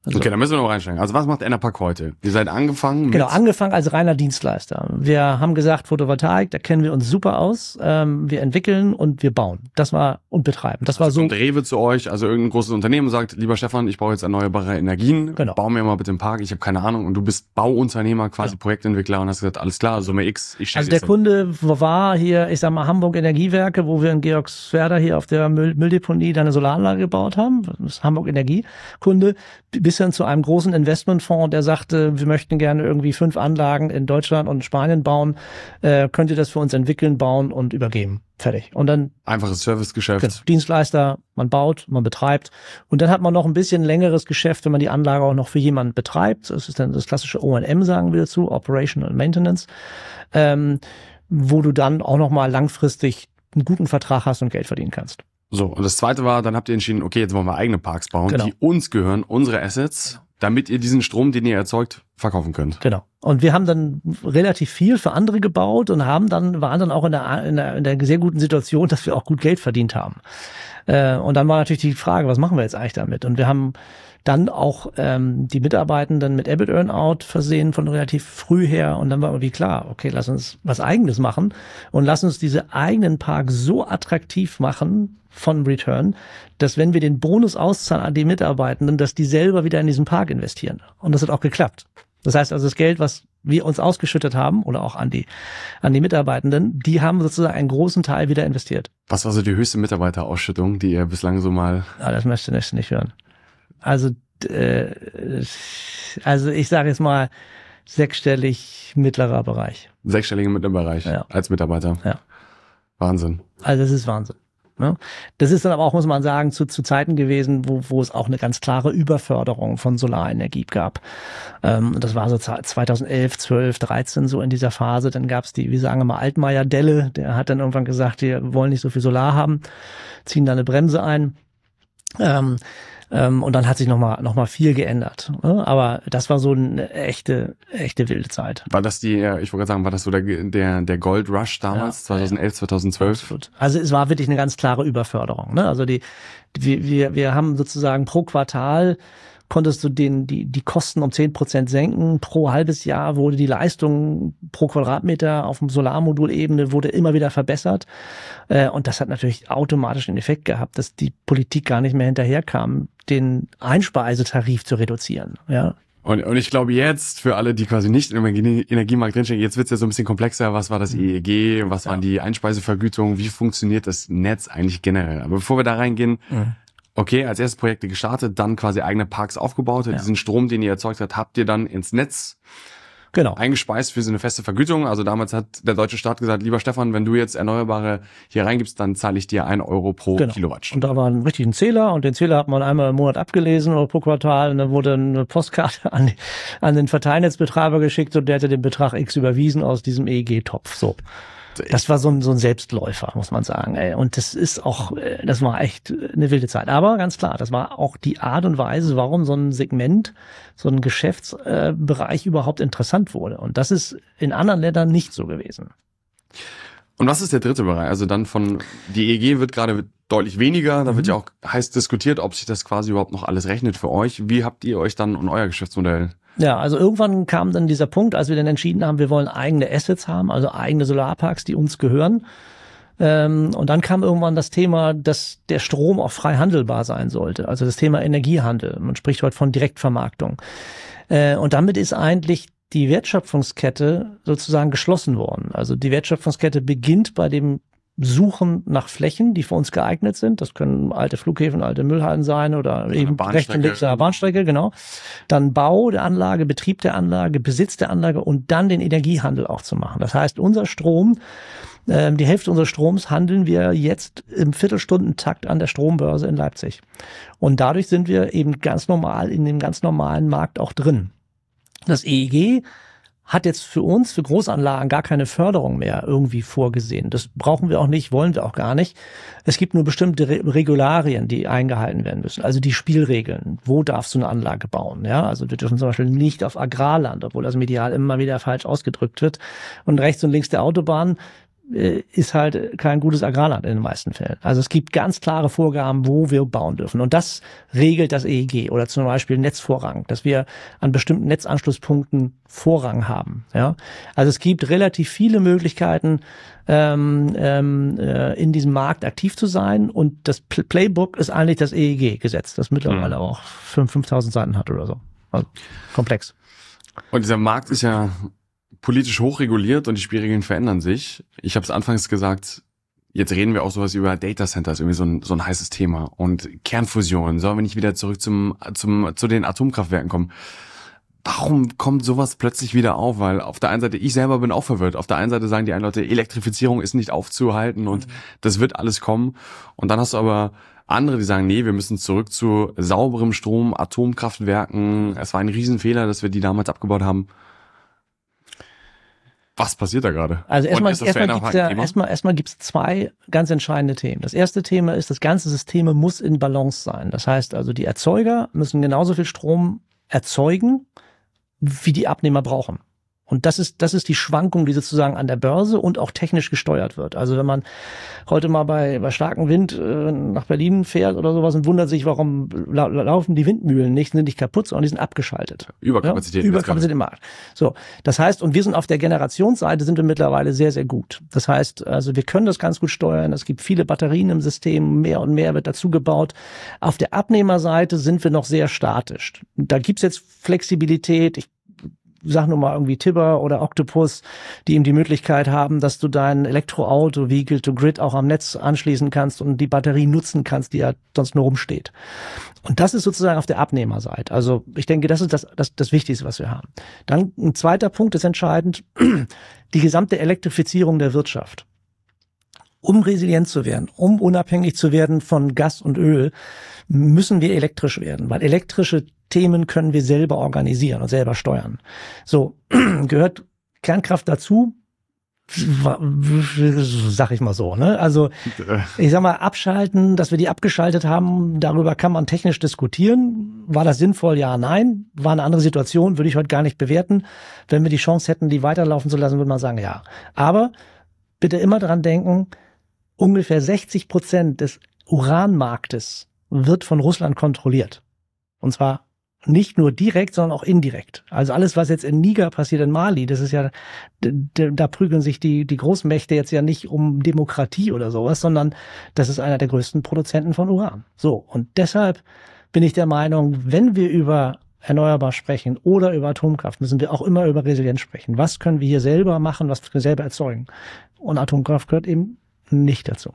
Also, okay, dann müssen wir noch reinsteigen. Also was macht Enerpac heute? Ihr seid angefangen mit... Genau, angefangen als reiner Dienstleister. Wir haben gesagt, Photovoltaik, da kennen wir uns super aus. Ähm, wir entwickeln und wir bauen. Das war und betreiben. Das war also so. Kommt Rewe zu euch, also irgendein großes Unternehmen sagt, lieber Stefan, ich brauche jetzt erneuerbare Energien. Genau. Bau mir mal bitte einen Park, ich habe keine Ahnung. Und du bist Bauunternehmer, quasi Genau. Projektentwickler und hast gesagt, alles klar, Summe X, ich stelle Also der Kunde war hier, ich sag mal, Hamburg Energiewerke, wo wir in Georgswerda hier auf der Müll Mülldeponie da eine Solaranlage gebaut haben. Das ist Hamburg Energiekunde. Bis hin zu einem großen Investmentfonds, der sagte, wir möchten gerne irgendwie fünf Anlagen in Deutschland und Spanien bauen. Äh, könnt ihr das für uns entwickeln, bauen und übergeben? Fertig. Und dann einfaches Servicegeschäft. Genau, Dienstleister, man baut, man betreibt. Und dann hat man noch ein bisschen längeres Geschäft, wenn man die Anlage auch noch für jemanden betreibt. Das ist dann das klassische O und M, sagen wir dazu, Operational Maintenance, ähm, wo du dann auch noch mal langfristig einen guten Vertrag hast und Geld verdienen kannst. So, und das zweite war, dann habt ihr entschieden, okay, jetzt wollen wir eigene Parks bauen, Genau. die uns gehören, unsere Assets, damit ihr diesen Strom, den ihr erzeugt, verkaufen könnt. Genau. Und wir haben dann relativ viel für andere gebaut und haben dann, waren dann auch in der, in der, in der sehr guten Situation, dass wir auch gut Geld verdient haben. Äh, und dann war natürlich die Frage, was machen wir jetzt eigentlich damit? Und wir haben dann auch ähm, die Mitarbeitenden mit E B I T Earnout versehen von relativ früh her. Und dann war irgendwie klar, okay, lass uns was Eigenes machen und lass uns diese eigenen Parks so attraktiv machen von Return, dass wenn wir den Bonus auszahlen an die Mitarbeitenden, dass die selber wieder in diesen Park investieren. Und das hat auch geklappt. Das heißt also, das Geld, was wir uns ausgeschüttet haben oder auch an die, an die Mitarbeitenden, die haben sozusagen einen großen Teil wieder investiert. Was war so die höchste Mitarbeiterausschüttung, die ihr bislang so mal... Ah, das möchte ich nicht hören. Also, äh, also ich sage jetzt mal sechsstellig mittlerer Bereich. Sechsstellige Mitarbeiterbereich Ja. als Mitarbeiter. Ja. Wahnsinn. Also das ist Wahnsinn. Ne? Das ist dann aber auch, muss man sagen, zu, zu Zeiten gewesen, wo, wo es auch eine ganz klare Überförderung von Solarenergie gab. Ähm, das war so zweitausendelf, zwölf, dreizehn so in dieser Phase. Dann gab es die, wie sagen wir mal, Altmaier-Delle. Der hat dann irgendwann gesagt, wir wollen nicht so viel Solar haben, ziehen da eine Bremse ein. Ähm, ähm, und dann hat sich nochmal noch mal viel geändert. Ne? Aber das war so eine echte, echte wilde Zeit. War das die, ja, ich wollte gerade sagen, war das so der, der, der Gold Rush damals, Ja. zweitausendelf, zweitausendzwölf? Absolut. Also es war wirklich eine ganz klare Überförderung. Ne? Also die, wir, wir, wir haben sozusagen pro Quartal konntest du den, die, die Kosten um zehn Prozent senken. Pro halbes Jahr wurde die Leistung pro Quadratmeter auf dem Solarmodulebene wurde immer wieder verbessert. Äh, und das hat natürlich automatisch den Effekt gehabt, dass die Politik gar nicht mehr hinterherkam, den Einspeisetarif zu reduzieren. Ja. Und, und ich glaube jetzt, für alle, die quasi nicht im Energie- Energiemarkt drinstehen, jetzt wird's ja so ein bisschen komplexer. Was war das E E G? Was waren die Einspeisevergütungen? Wie funktioniert das Netz eigentlich generell? Aber bevor wir da reingehen, Mhm. okay, als erstes Projekte gestartet, dann quasi eigene Parks aufgebaut. Ja. Diesen Strom, den ihr erzeugt habt, habt ihr dann ins Netz Genau. eingespeist für so eine feste Vergütung. Also damals hat der deutsche Staat gesagt, lieber Stefan, wenn du jetzt Erneuerbare hier reingibst, dann zahle ich dir ein Euro pro Genau. Kilowattstunde. Und da war ein richtigen Zähler und den Zähler hat man einmal im Monat abgelesen oder pro Quartal und dann wurde eine Postkarte an, die, an den Verteilnetzbetreiber geschickt und der hatte den Betrag X überwiesen aus diesem E E G-Topf. So. Das war so ein, so ein Selbstläufer, muss man sagen. Ey. Und das ist auch, das war echt eine wilde Zeit. Aber ganz klar, das war auch die Art und Weise, warum so ein Segment, so ein Geschäftsbereich überhaupt interessant wurde. Und das ist in anderen Ländern nicht so gewesen. Und was ist der dritte Bereich? Also dann von, die E E G wird gerade deutlich weniger. Da wird Mhm. ja auch heiß diskutiert, ob sich das quasi überhaupt noch alles rechnet für euch. Wie habt ihr euch dann und euer Geschäftsmodell? Ja, also irgendwann kam dann dieser Punkt, als wir dann entschieden haben, wir wollen eigene Assets haben, also eigene Solarparks, die uns gehören. Ähm, und dann kam irgendwann das Thema, dass der Strom auch frei handelbar sein sollte. Also das Thema Energiehandel. Man spricht heute von Direktvermarktung. Äh, und damit ist eigentlich die Wertschöpfungskette sozusagen geschlossen worden. Also die Wertschöpfungskette beginnt bei dem Suchen nach Flächen, die für uns geeignet sind. Das können alte Flughäfen, alte Müllhalden sein oder eben rechts und links einer Bahnstrecke, genau. Dann Bau der Anlage, Betrieb der Anlage, Besitz der Anlage und dann den Energiehandel auch zu machen. Das heißt, unser Strom, äh, die Hälfte unseres Stroms handeln wir jetzt im Viertelstundentakt an der Strombörse in Leipzig. Und dadurch sind wir eben ganz normal in dem ganz normalen Markt auch drin. Das E E G hat jetzt für uns, für Großanlagen, gar keine Förderung mehr irgendwie vorgesehen. Das brauchen wir auch nicht, wollen wir auch gar nicht. Es gibt nur bestimmte Re- Regularien, die eingehalten werden müssen. Also die Spielregeln. Wo darfst du eine Anlage bauen? Ja, also wir dürfen zum Beispiel nicht auf Agrarland, obwohl das medial immer wieder falsch ausgedrückt wird. Und rechts und links der Autobahn ist halt kein gutes Agrarland in den meisten Fällen. Also es gibt ganz klare Vorgaben, wo wir bauen dürfen. Und das regelt das E E G oder zum Beispiel Netzvorrang, dass wir an bestimmten Netzanschlusspunkten Vorrang haben. Ja, also es gibt relativ viele Möglichkeiten, ähm, ähm, äh, in diesem Markt aktiv zu sein. Und das Playbook ist eigentlich das E E G-Gesetz, das mittlerweile mhm. auch fünftausend Seiten hat oder so. Also komplex. Und dieser Markt ist ja politisch hochreguliert und die Spielregeln verändern sich. Ich habe es anfangs gesagt, jetzt reden wir auch sowas über Data Centers, irgendwie so ein, so ein heißes Thema. Und Kernfusion, sollen wir nicht wieder zurück zum, zum, zu den Atomkraftwerken kommen? Warum kommt sowas plötzlich wieder auf? Weil auf der einen Seite, ich selber bin auch verwirrt. Auf der einen Seite sagen die einen Leute, Elektrifizierung ist nicht aufzuhalten und mhm. das wird alles kommen. Und dann hast du aber andere, die sagen, nee, wir müssen zurück zu sauberem Strom, Atomkraftwerken. Es war ein Riesenfehler, dass wir die damals abgebaut haben. Was passiert da gerade? Also erstmal erstmal gibt's ja, erstmal erstmal gibt's zwei ganz entscheidende Themen. Das erste Thema ist, das ganze System muss in Balance sein. Das heißt also, die Erzeuger müssen genauso viel Strom erzeugen, wie die Abnehmer brauchen. Und das ist, das ist die Schwankung, die sozusagen an der Börse und auch technisch gesteuert wird. Also wenn man heute mal bei, bei starkem Wind äh, nach Berlin fährt oder sowas und wundert sich, warum la laufen die Windmühlen nicht, sind nicht kaputt, sondern die sind abgeschaltet. Überkapazität. Ja? Überkapazität im Markt. So. Das heißt, und wir sind auf der Generationsseite sind wir mittlerweile sehr, sehr gut. Das heißt, also wir können das ganz gut steuern. Es gibt viele Batterien im System, mehr und mehr wird dazu gebaut. Auf der Abnehmerseite sind wir noch sehr statisch. Da gibt's jetzt Flexibilität. Ich sag nur mal irgendwie Tibber oder Octopus, die eben die Möglichkeit haben, dass du dein Elektroauto Vehicle to Grid auch am Netz anschließen kannst und die Batterie nutzen kannst, die ja sonst nur rumsteht. Und das ist sozusagen auf der Abnehmerseite. Also ich denke, das ist das, das, das Wichtigste, was wir haben. Dann ein zweiter Punkt ist entscheidend, die gesamte Elektrifizierung der Wirtschaft. Um resilient zu werden, um unabhängig zu werden von Gas und Öl, müssen wir elektrisch werden, weil elektrische Themen können wir selber organisieren und selber steuern. So, gehört Kernkraft dazu? Sag ich mal so, ne? Also, ich sag mal, abschalten, dass wir die abgeschaltet haben, darüber kann man technisch diskutieren. War das sinnvoll? Ja, nein. War eine andere Situation, würde ich heute gar nicht bewerten. Wenn wir die Chance hätten, die weiterlaufen zu lassen, würde man sagen, ja. Aber bitte immer dran denken, ungefähr sechzig Prozent des Uranmarktes wird von Russland kontrolliert. Und zwar nicht nur direkt, sondern auch indirekt. Also alles, was jetzt in Niger passiert, in Mali, das ist ja, da prügeln sich die, die Großmächte jetzt ja nicht um Demokratie oder sowas, sondern das ist einer der größten Produzenten von Uran. So. Und deshalb bin ich der Meinung, wenn wir über erneuerbar sprechen oder über Atomkraft, müssen wir auch immer über Resilienz sprechen. Was können wir hier selber machen, was können wir selber erzeugen? Und Atomkraft gehört eben nicht dazu.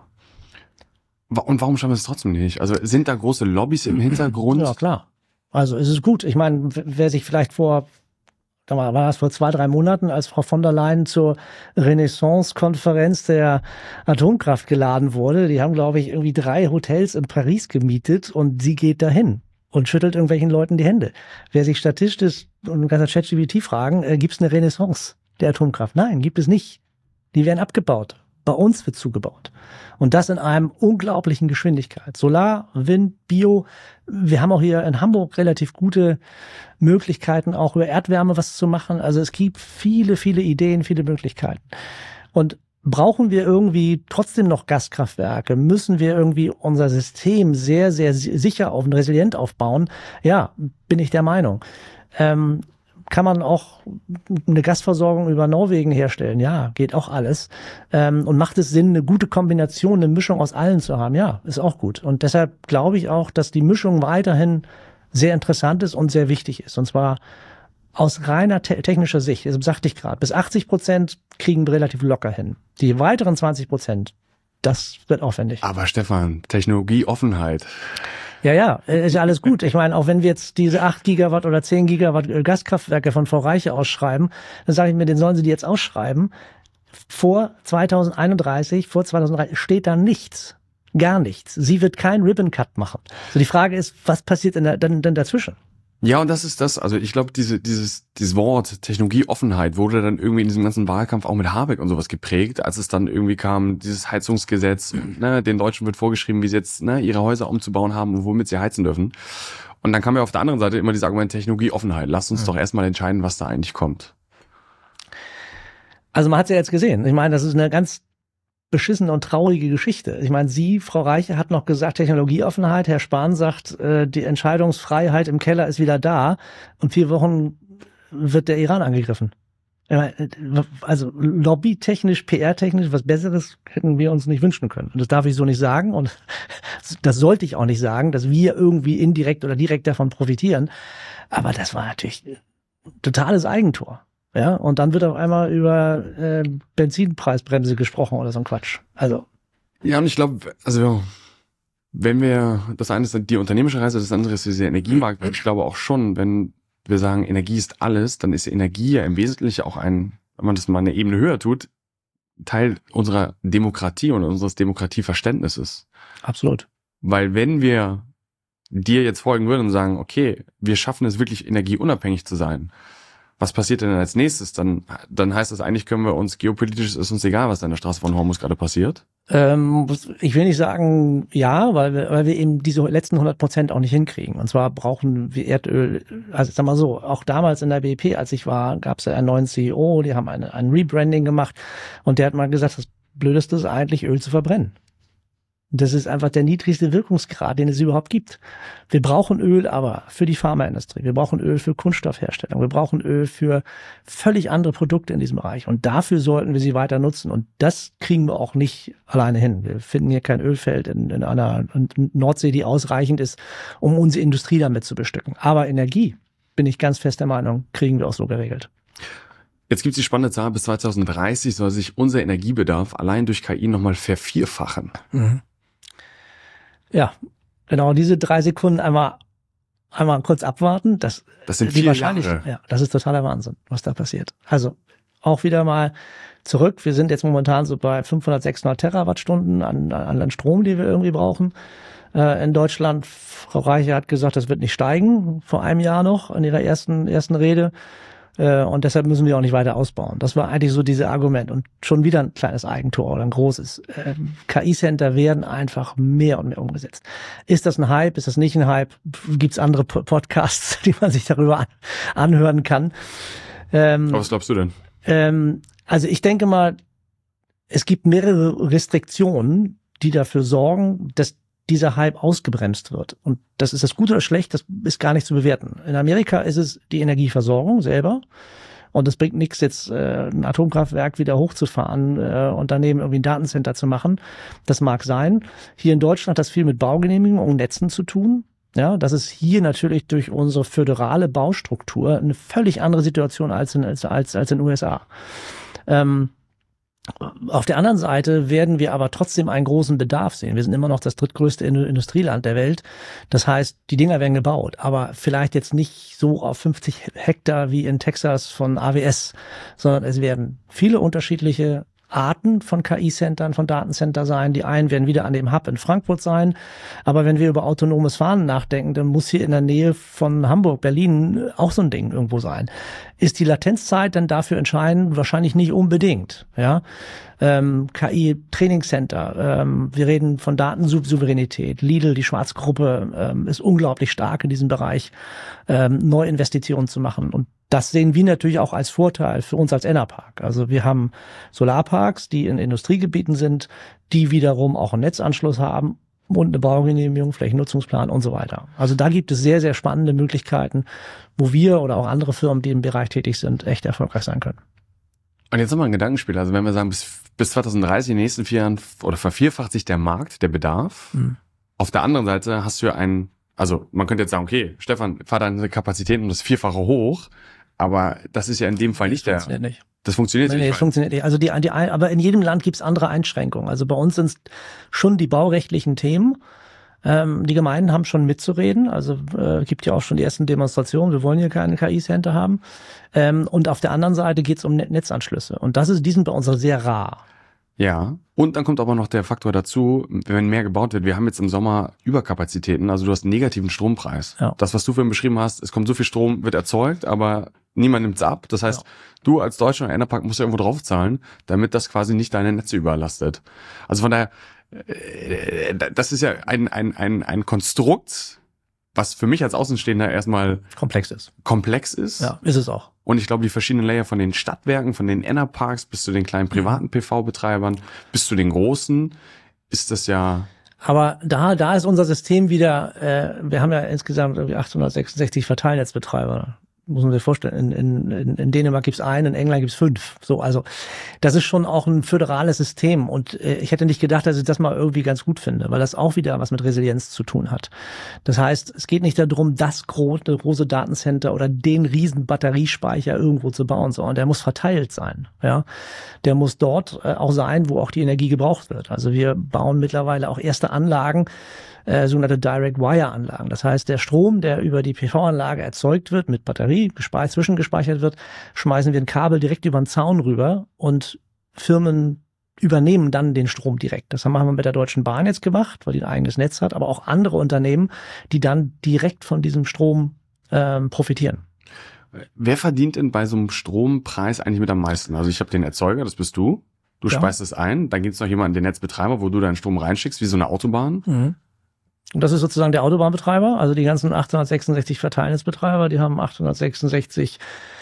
Und warum schaffen wir es trotzdem nicht? Also sind da große Lobbys im Hintergrund? Ja, klar. Also es ist gut. Ich meine, wer sich vielleicht vor, war das vor zwei, drei Monaten, als Frau von der Leyen zur Renaissance-Konferenz der Atomkraft geladen wurde, die haben, glaube ich, irgendwie drei Hotels in Paris gemietet und sie geht dahin und schüttelt irgendwelchen Leuten die Hände. Wer sich statistisch, und kann das ChatGPT fragen, äh, gibt es eine Renaissance der Atomkraft? Nein, gibt es nicht. Die werden abgebaut. Bei uns wird zugebaut. Und das in einem unglaublichen Geschwindigkeit. Solar, Wind, Bio. Wir haben auch hier in Hamburg relativ gute Möglichkeiten, auch über Erdwärme was zu machen. Also es gibt viele, viele Ideen, viele Möglichkeiten. Und brauchen wir irgendwie trotzdem noch Gaskraftwerke? Müssen wir irgendwie unser System sehr, sehr sicher auf und resilient aufbauen? Ja, bin ich der Meinung. Ähm, Kann man auch eine Gasversorgung über Norwegen herstellen? Ja, geht auch alles. Ähm, und macht es Sinn, eine gute Kombination, eine Mischung aus allen zu haben? Ja, ist auch gut. Und deshalb glaube ich auch, dass die Mischung weiterhin sehr interessant ist und sehr wichtig ist. Und zwar aus reiner te technischer Sicht. Das sagte ich gerade. Bis achtzig Prozent kriegen wir relativ locker hin. Die weiteren zwanzig Prozent, das wird aufwendig. Aber Stefan, Technologieoffenheit. Ja, ja, ist ja alles gut. Ich meine, auch wenn wir jetzt diese acht Gigawatt oder zehn Gigawatt Gaskraftwerke von Frau Reiche ausschreiben, dann sage ich mir, den sollen sie die jetzt ausschreiben. Vor zweitausendeinunddreißig, vor zweitausenddreißig steht da nichts. Gar nichts. Sie wird keinen Ribbon-Cut machen. So, die Frage ist, was passiert denn, da, denn, denn dazwischen? Ja, und das ist das, also ich glaube, diese, dieses, dieses Wort Technologieoffenheit wurde dann irgendwie in diesem ganzen Wahlkampf auch mit Habeck und sowas geprägt, als es dann irgendwie kam, dieses Heizungsgesetz, ne, den Deutschen wird vorgeschrieben, wie sie jetzt, ne, ihre Häuser umzubauen haben und womit sie heizen dürfen. Und dann kam ja auf der anderen Seite immer dieses Argument Technologieoffenheit. Lasst uns mhm. doch erstmal entscheiden, was da eigentlich kommt. Also man hat es ja jetzt gesehen. Ich meine, das ist eine ganz beschissene und traurige Geschichte. Ich meine, Sie, Frau Reiche, hat noch gesagt, Technologieoffenheit. Herr Spahn sagt, äh, die Entscheidungsfreiheit im Keller ist wieder da. Und vier Wochen wird der Iran angegriffen. Also lobbytechnisch, P R-technisch, was Besseres hätten wir uns nicht wünschen können. Und das darf ich so nicht sagen. Und das sollte ich auch nicht sagen, dass wir irgendwie indirekt oder direkt davon profitieren. Aber das war natürlich totales Eigentor. Ja, und dann wird auf einmal über äh, Benzinpreisbremse gesprochen oder so ein Quatsch. Also. Ja, und ich glaube, also wenn wir, das eine ist die unternehmerische Reise, das andere ist dieser Energiemarkt. Ich glaube auch schon, wenn wir sagen, Energie ist alles, dann ist Energie ja im Wesentlichen auch ein, wenn man das mal eine Ebene höher tut, Teil unserer Demokratie und unseres Demokratieverständnisses. Absolut. Weil wenn wir dir jetzt folgen würden und sagen, okay, wir schaffen es wirklich energieunabhängig zu sein, was passiert denn als nächstes? Dann, dann heißt das eigentlich, können wir uns, geopolitisch ist uns egal, was da in der Straße von Hormuz gerade passiert? Ähm, ich will nicht sagen ja, weil wir, weil wir eben diese letzten hundert Prozent auch nicht hinkriegen. Und zwar brauchen wir Erdöl, also sag mal so, auch damals in der B P, als ich war, gab es ja einen neuen C E O, die haben eine, ein Rebranding gemacht und der hat mal gesagt, das Blödeste ist eigentlich Öl zu verbrennen. Das ist einfach der niedrigste Wirkungsgrad, den es überhaupt gibt. Wir brauchen Öl aber für die Pharmaindustrie. Wir brauchen Öl für Kunststoffherstellung. Wir brauchen Öl für völlig andere Produkte in diesem Bereich. Und dafür sollten wir sie weiter nutzen. Und das kriegen wir auch nicht alleine hin. Wir finden hier kein Ölfeld in, in einer Nordsee, die ausreichend ist, um unsere Industrie damit zu bestücken. Aber Energie, bin ich ganz fest der Meinung, kriegen wir auch so geregelt. Jetzt gibt es die spannende Zahl, bis zwanzig dreißig soll sich unser Energiebedarf allein durch K I nochmal vervierfachen. Mhm. Ja, genau, diese drei Sekunden einmal, einmal kurz abwarten. Das, das sind vier Jahre. Ja, das ist totaler Wahnsinn, was da passiert. Also auch wieder mal zurück. Wir sind jetzt momentan so bei fünfhundert, sechshundert Terawattstunden an, an, an Strom, die wir irgendwie brauchen. Äh, in Deutschland, Frau Reiche hat gesagt, das wird nicht steigen, vor einem Jahr noch in ihrer ersten, ersten Rede. Und deshalb müssen wir auch nicht weiter ausbauen. Das war eigentlich so dieses Argument. Und schon wieder ein kleines Eigentor oder ein großes. K I-Center werden einfach mehr und mehr umgesetzt. Ist das ein Hype? Ist das nicht ein Hype? Gibt es andere Podcasts, die man sich darüber an, anhören kann? Ähm, Was glaubst du denn? Ähm, also ich denke mal, es gibt mehrere Restriktionen, die dafür sorgen, dass dieser Hype ausgebremst wird. Und das ist das Gute oder schlecht, das ist gar nicht zu bewerten. In Amerika ist es die Energieversorgung selber. Und es bringt nichts, jetzt äh, ein Atomkraftwerk wieder hochzufahren äh, und daneben irgendwie ein Datencenter zu machen. Das mag sein. Hier in Deutschland hat das viel mit Baugenehmigungen und Netzen zu tun. Ja, das ist hier natürlich durch unsere föderale Baustruktur eine völlig andere Situation als in, als, als, als in den U S A. Ähm, Auf der anderen Seite werden wir aber trotzdem einen großen Bedarf sehen. Wir sind immer noch das drittgrößte Industrieland der Welt. Das heißt, die Dinger werden gebaut, aber vielleicht jetzt nicht so auf fünfzig Hektar wie in Texas von A W S, sondern es werden viele unterschiedliche Arten von K I-Centern, von Datencenter sein. Die einen werden wieder an dem Hub in Frankfurt sein. Aber wenn wir über autonomes Fahren nachdenken, dann muss hier in der Nähe von Hamburg, Berlin auch so ein Ding irgendwo sein. Ist die Latenzzeit dann dafür entscheidend? Wahrscheinlich nicht unbedingt. Ja, ähm, K I-Trainingscenter. Ähm, wir reden von Datensouveränität. Lidl, die Schwarzgruppe, ähm, ist unglaublich stark in diesem Bereich, ähm, Neuinvestitionen zu machen. Und das sehen wir natürlich auch als Vorteil für uns als Enerpark. Also wir haben Solarparks, die in Industriegebieten sind, die wiederum auch einen Netzanschluss haben und eine Baugenehmigung, Flächennutzungsplan und so weiter. Also da gibt es sehr, sehr spannende Möglichkeiten, wo wir oder auch andere Firmen, die im Bereich tätig sind, echt erfolgreich sein können. Und jetzt haben wir ein Gedankenspiel. Also wenn wir sagen, bis, bis zwanzig dreißig, in den nächsten vier Jahren, oder vervierfacht sich der Markt, der Bedarf. Mhm. Auf der anderen Seite hast du ja einen, also man könnte jetzt sagen, okay, Stefan, fahr deine Kapazitäten um das Vierfache hoch. Aber das ist ja in dem Fall nicht der. Das funktioniert nicht. Das funktioniert nee, nicht. Nee, das funktioniert nicht. Also die, die, aber in jedem Land gibt's andere Einschränkungen. Also bei uns sind es schon die baurechtlichen Themen. Ähm, die Gemeinden haben schon mitzureden. Also äh, gibt ja auch schon die ersten Demonstrationen. Wir wollen hier keine K I-Center haben. Ähm, und auf der anderen Seite geht's um Netzanschlüsse. Und das ist, die sind bei uns sehr rar. Ja, und dann kommt aber noch der Faktor dazu, wenn mehr gebaut wird. Wir haben jetzt im Sommer Überkapazitäten, also du hast einen negativen Strompreis. Ja. Das, was du vorhin beschrieben hast, es kommt so viel Strom, wird erzeugt, aber niemand nimmt's ab. Das heißt, ja. du als Deutscher und Enerpark musst ja irgendwo draufzahlen, damit das quasi nicht deine Netze überlastet. Also von daher, das ist ja ein, ein, ein, ein Konstrukt, was für mich als Außenstehender erstmal komplex ist. Komplex ist. Ja, ist es auch. Und ich glaube, die verschiedenen Layer von den Stadtwerken, von den Enerparks bis zu den kleinen privaten P V-Betreibern, bis zu den großen, ist das ja... Aber da, da ist unser System wieder, äh, wir haben ja insgesamt irgendwie achthundertsechsundsechzig Verteilnetzbetreiber. Muss man sich vorstellen, in, in, in Dänemark gibt's einen, in England gibt's fünf. So, also das ist schon auch ein föderales System. Und äh, ich hätte nicht gedacht, dass ich das mal irgendwie ganz gut finde, weil das auch wieder was mit Resilienz zu tun hat. Das heißt, es geht nicht darum, das große, große Datencenter oder den riesen Batteriespeicher irgendwo zu bauen, sondern der muss verteilt sein. Ja, der muss dort äh, auch sein, wo auch die Energie gebraucht wird. Also wir bauen mittlerweile auch erste Anlagen, Äh, sogenannte Direct-Wire-Anlagen. Das heißt, der Strom, der über die P V-Anlage erzeugt wird, mit Batterie gespe- zwischengespeichert wird, schmeißen wir ein Kabel direkt über den Zaun rüber und Firmen übernehmen dann den Strom direkt. Das haben wir mit der Deutschen Bahn jetzt gemacht, weil die ein eigenes Netz hat, aber auch andere Unternehmen, die dann direkt von diesem Strom ähm, profitieren. Wer verdient denn bei so einem Strompreis eigentlich mit am meisten? Also ich habe den Erzeuger, das bist du. Du ja. speist es ein, dann gibt es noch jemanden, den Netzbetreiber, wo du deinen Strom reinschickst, wie so eine Autobahn. Mhm. Und das ist sozusagen der Autobahnbetreiber, also die ganzen achthundertsechsundsechzig Verteilnetzbetreiber, die haben achthundertsechsundsechzig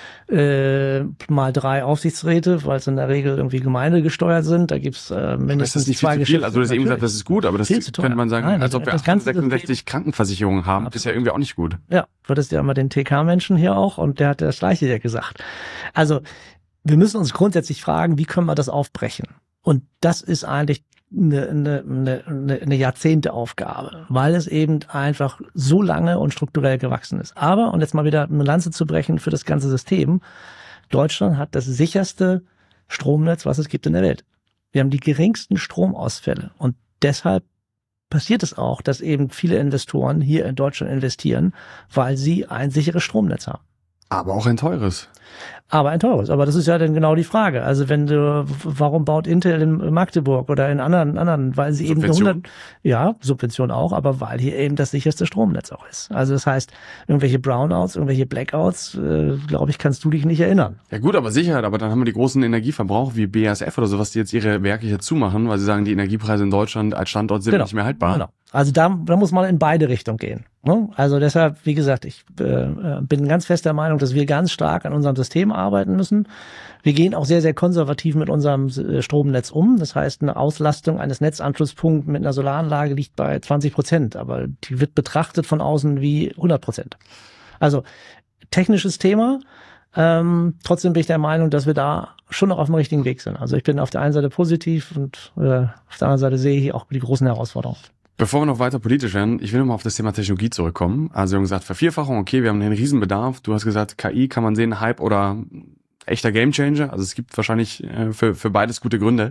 äh, mal drei Aufsichtsräte, weil es in der Regel irgendwie gemeindegesteuert sind. Da gibt's äh, mindestens das ist zwei viel zu viel. Also du hast eben gesagt, das ist gut, aber das könnte man sagen, Nein, als ob wir achthundertsechsundsechzig Krankenversicherungen haben, absolut. Ist ja irgendwie auch nicht gut. Ja, du hattest ja immer den T K-Menschen hier auch und der hat das Gleiche ja gesagt. Also wir müssen uns grundsätzlich fragen, wie können wir das aufbrechen? Und das ist eigentlich eine, eine, eine, eine Jahrzehnteaufgabe, weil es eben einfach so lange und strukturell gewachsen ist. Aber, und jetzt mal wieder eine Lanze zu brechen für das ganze System, Deutschland hat das sicherste Stromnetz, was es gibt in der Welt. Wir haben die geringsten Stromausfälle und deshalb passiert es auch, dass eben viele Investoren hier in Deutschland investieren, weil sie ein sicheres Stromnetz haben. Aber auch ein teures. Aber ein teures. Aber das ist ja dann genau die Frage. Also wenn du, warum baut Intel in Magdeburg oder in anderen, anderen, weil sie Subvention. eben hundert, ja, Subvention auch, aber weil hier eben das sicherste Stromnetz auch ist. Also das heißt, irgendwelche Brownouts, irgendwelche Blackouts, äh, glaube ich, kannst du dich nicht erinnern. Ja gut, aber Sicherheit, aber dann haben wir die großen Energieverbraucher wie B A S F oder sowas, die jetzt ihre Werke hier zumachen, weil sie sagen, die Energiepreise in Deutschland als Standort sind genau. nicht mehr haltbar. Genau. Also da, da muss man in beide Richtungen gehen. Ne? Also deshalb, wie gesagt, ich äh, bin ganz fest der Meinung, dass wir ganz stark an unserem System arbeiten müssen. Wir gehen auch sehr, sehr konservativ mit unserem Stromnetz um. Das heißt, eine Auslastung eines Netzanschlusspunkts mit einer Solaranlage liegt bei zwanzig Prozent, aber die wird betrachtet von außen wie hundert Prozent. Also technisches Thema. Ähm, trotzdem bin ich der Meinung, dass wir da schon noch auf dem richtigen Weg sind. Also ich bin auf der einen Seite positiv und äh, auf der anderen Seite sehe ich hier auch die großen Herausforderungen. Bevor wir noch weiter politisch werden, ich will nochmal auf das Thema Technologie zurückkommen. Also wir haben gesagt, Vervierfachung, okay, wir haben einen riesen Bedarf. Du hast gesagt, K I kann man sehen, Hype oder echter Gamechanger. Also es gibt wahrscheinlich äh, für, für beides gute Gründe.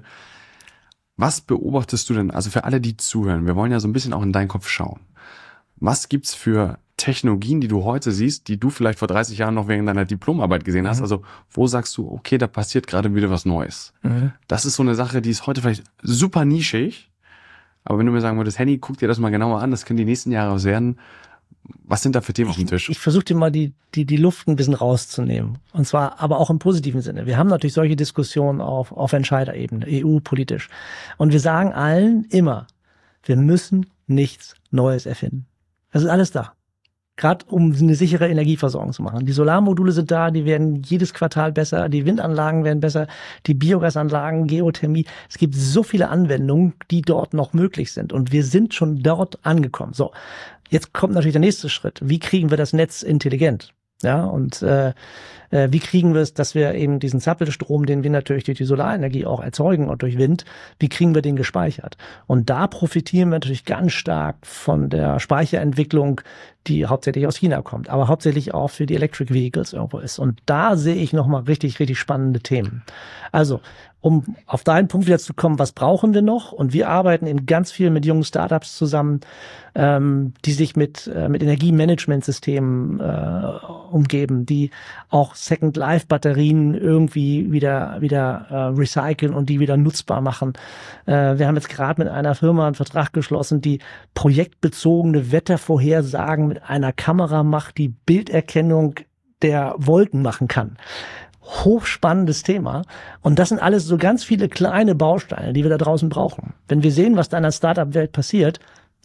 Was beobachtest du denn, also für alle, die zuhören, wir wollen ja so ein bisschen auch in deinen Kopf schauen. Was gibt's für Technologien, die du heute siehst, die du vielleicht vor dreißig Jahren noch während deiner Diplomarbeit gesehen hast? Mhm. Also wo sagst du, okay, da passiert gerade wieder was Neues? Mhm. Das ist so eine Sache, die ist heute vielleicht super nischig. Aber wenn du mir sagen würdest, Henny, guck dir das mal genauer an, das können die nächsten Jahre was werden. Was sind da für Themen ich, auf dem Tisch? Ich versuche dir mal die, die, die Luft ein bisschen rauszunehmen. Und zwar aber auch im positiven Sinne. Wir haben natürlich solche Diskussionen auf, auf Entscheiderebene, E U-politisch. Und wir sagen allen immer, wir müssen nichts Neues erfinden. Das ist alles da. Gerade um eine sichere Energieversorgung zu machen. Die Solarmodule sind da, die werden jedes Quartal besser, die Windanlagen werden besser, die Biogasanlagen, Geothermie. Es gibt so viele Anwendungen, die dort noch möglich sind. Und wir sind schon dort angekommen. So, jetzt kommt natürlich der nächste Schritt. Wie kriegen wir das Netz intelligent? Ja, und äh, äh, wie kriegen wir es, dass wir eben diesen Zappelstrom, den wir natürlich durch die Solarenergie auch erzeugen und durch Wind, wie kriegen wir den gespeichert? Und da profitieren wir natürlich ganz stark von der Speicherentwicklung, die hauptsächlich aus China kommt, aber hauptsächlich auch für die Electric Vehicles irgendwo ist. Und da sehe ich nochmal richtig, richtig spannende Themen. Also, um auf deinen Punkt wieder zu kommen, was brauchen wir noch? Und wir arbeiten eben ganz viel mit jungen Startups zusammen, ähm, die sich mit, äh, mit Energiemanagementsystemen äh, umgeben, die auch Second-Life-Batterien irgendwie wieder, wieder äh, recyceln und die wieder nutzbar machen. Äh, wir haben jetzt gerade mit einer Firma einen Vertrag geschlossen, die projektbezogene Wettervorhersagen mit einer Kamera macht, die Bilderkennung der Wolken machen kann. Hochspannendes Thema. Und das sind alles so ganz viele kleine Bausteine, die wir da draußen brauchen. Wenn wir sehen, was da in der Startup-Welt passiert,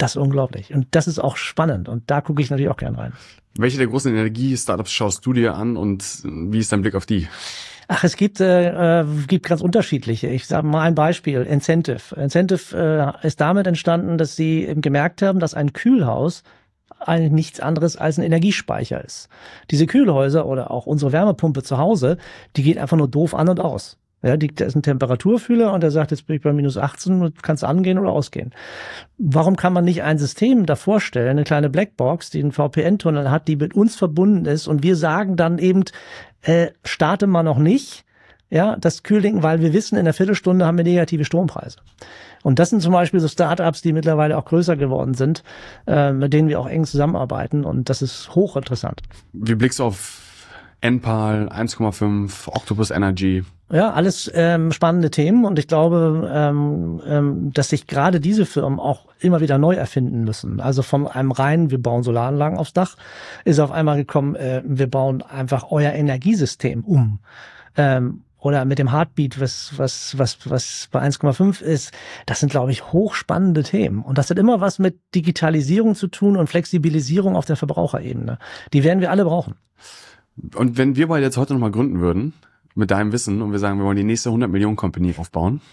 Das ist unglaublich. Und das ist auch spannend. Und da gucke ich natürlich auch gern rein. Welche der großen Energie-Startups schaust du dir an und wie ist dein Blick auf die? Ach, es gibt, äh, gibt ganz unterschiedliche. Ich sage mal ein Beispiel, Incentive. Incentive äh, ist damit entstanden, dass sie eben gemerkt haben, dass ein Kühlhaus eigentlich nichts anderes als ein Energiespeicher ist. Diese Kühlhäuser oder auch unsere Wärmepumpe zu Hause, die geht einfach nur doof an und aus. Ja, die, da ist ein Temperaturfühler und der sagt, jetzt bin ich bei minus achtzehn, kannst du angehen oder ausgehen. Warum kann man nicht ein System davor stellen, eine kleine Blackbox, die einen V P N-Tunnel hat, die mit uns verbunden ist und wir sagen dann eben, äh, starte mal noch nicht, ja, das Kühlding, weil wir wissen, in einer Viertelstunde haben wir negative Strompreise. Und das sind zum Beispiel so Startups, die mittlerweile auch größer geworden sind, äh, mit denen wir auch eng zusammenarbeiten und das ist hochinteressant. Wie blickst du auf Enpal, eins Komma fünf, Octopus Energy? Ja, alles ähm, spannende Themen und ich glaube, ähm, ähm, dass sich gerade diese Firmen auch immer wieder neu erfinden müssen. Also von einem reinen, wir bauen Solaranlagen aufs Dach, ist auf einmal gekommen, äh, wir bauen einfach euer Energiesystem um. Ähm, oder mit dem Heartbeat, was was was was bei eins Komma fünf ist, das sind, glaube ich, hochspannende Themen. Und das hat immer was mit Digitalisierung zu tun und Flexibilisierung auf der Verbraucherebene. Die werden wir alle brauchen. Und wenn wir beide jetzt heute nochmal gründen würden, mit deinem Wissen, und wir sagen, wir wollen die nächste hundert Millionen Company aufbauen,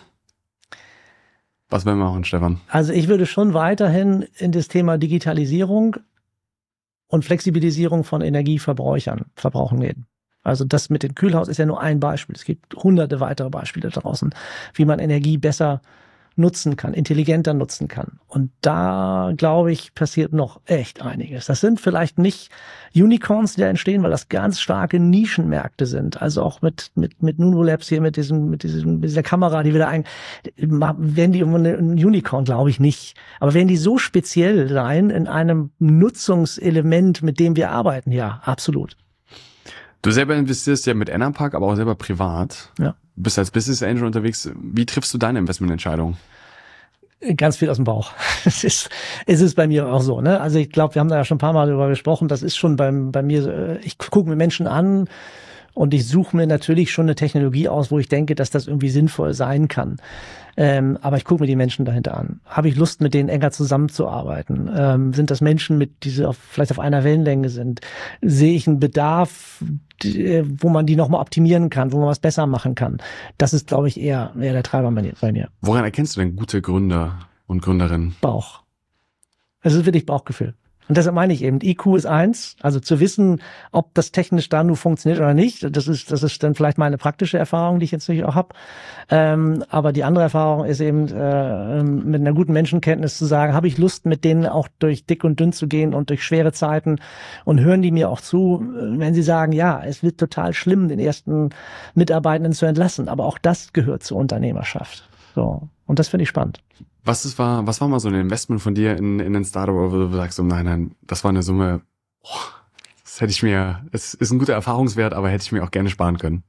was wollen wir machen, Stefan? Also ich würde schon weiterhin in das Thema Digitalisierung und Flexibilisierung von Energieverbrauchern, Verbrauchen gehen. Also das mit dem Kühlhaus ist ja nur ein Beispiel. Es gibt hunderte weitere Beispiele draußen, wie man Energie besser nutzen kann, intelligenter nutzen kann. Und da, glaube ich, passiert noch echt einiges. Das sind vielleicht nicht Unicorns, die da entstehen, weil das ganz starke Nischenmärkte sind. Also auch mit mit mit Nuno Labs hier, mit diesem mit diesem mit dieser Kamera, die wir da ein, werden die ein Unicorn, glaube ich nicht. Aber werden die so speziell sein in einem Nutzungselement, mit dem wir arbeiten? Ja, absolut. Du selber investierst ja mit Enerpark, aber auch selber privat. Ja. Du bist als Business Angel unterwegs. Wie triffst du deine Investmententscheidung? Ganz viel aus dem Bauch. Es ist, es ist bei mir auch so, ne? Also ich glaube, wir haben da ja schon ein paar Mal darüber gesprochen. Das ist schon beim, bei mir, ich gucke mir Menschen an und ich suche mir natürlich schon eine Technologie aus, wo ich denke, dass das irgendwie sinnvoll sein kann. Ähm, aber ich gucke mir die Menschen dahinter an. Habe ich Lust, mit denen enger zusammenzuarbeiten? Ähm, sind das Menschen, mit die auf, vielleicht auf einer Wellenlänge sind? Sehe ich einen Bedarf, die, wo man die nochmal optimieren kann, wo man was besser machen kann? Das ist, glaube ich, eher, eher der Treiber bei mir. Woran erkennst du denn gute Gründer und Gründerinnen? Bauch. Es ist wirklich Bauchgefühl. Und deshalb meine ich eben, I Q ist eins, also zu wissen, ob das technisch da nur funktioniert oder nicht, das ist das ist dann vielleicht meine praktische Erfahrung, die ich jetzt natürlich auch habe. Ähm, aber die andere Erfahrung ist eben, äh, mit einer guten Menschenkenntnis zu sagen, habe ich Lust, mit denen auch durch dick und dünn zu gehen und durch schwere Zeiten und hören die mir auch zu, wenn sie sagen, ja, es wird total schlimm, den ersten Mitarbeitenden zu entlassen, aber auch das gehört zur Unternehmerschaft. So. Und das finde ich spannend. Was ist, war, was war mal so ein Investment von dir in, in ein Startup, wo du sagst, oh nein, nein, das war eine Summe, oh, das hätte ich mir, es ist ein guter Erfahrungswert, aber hätte ich mir auch gerne sparen können.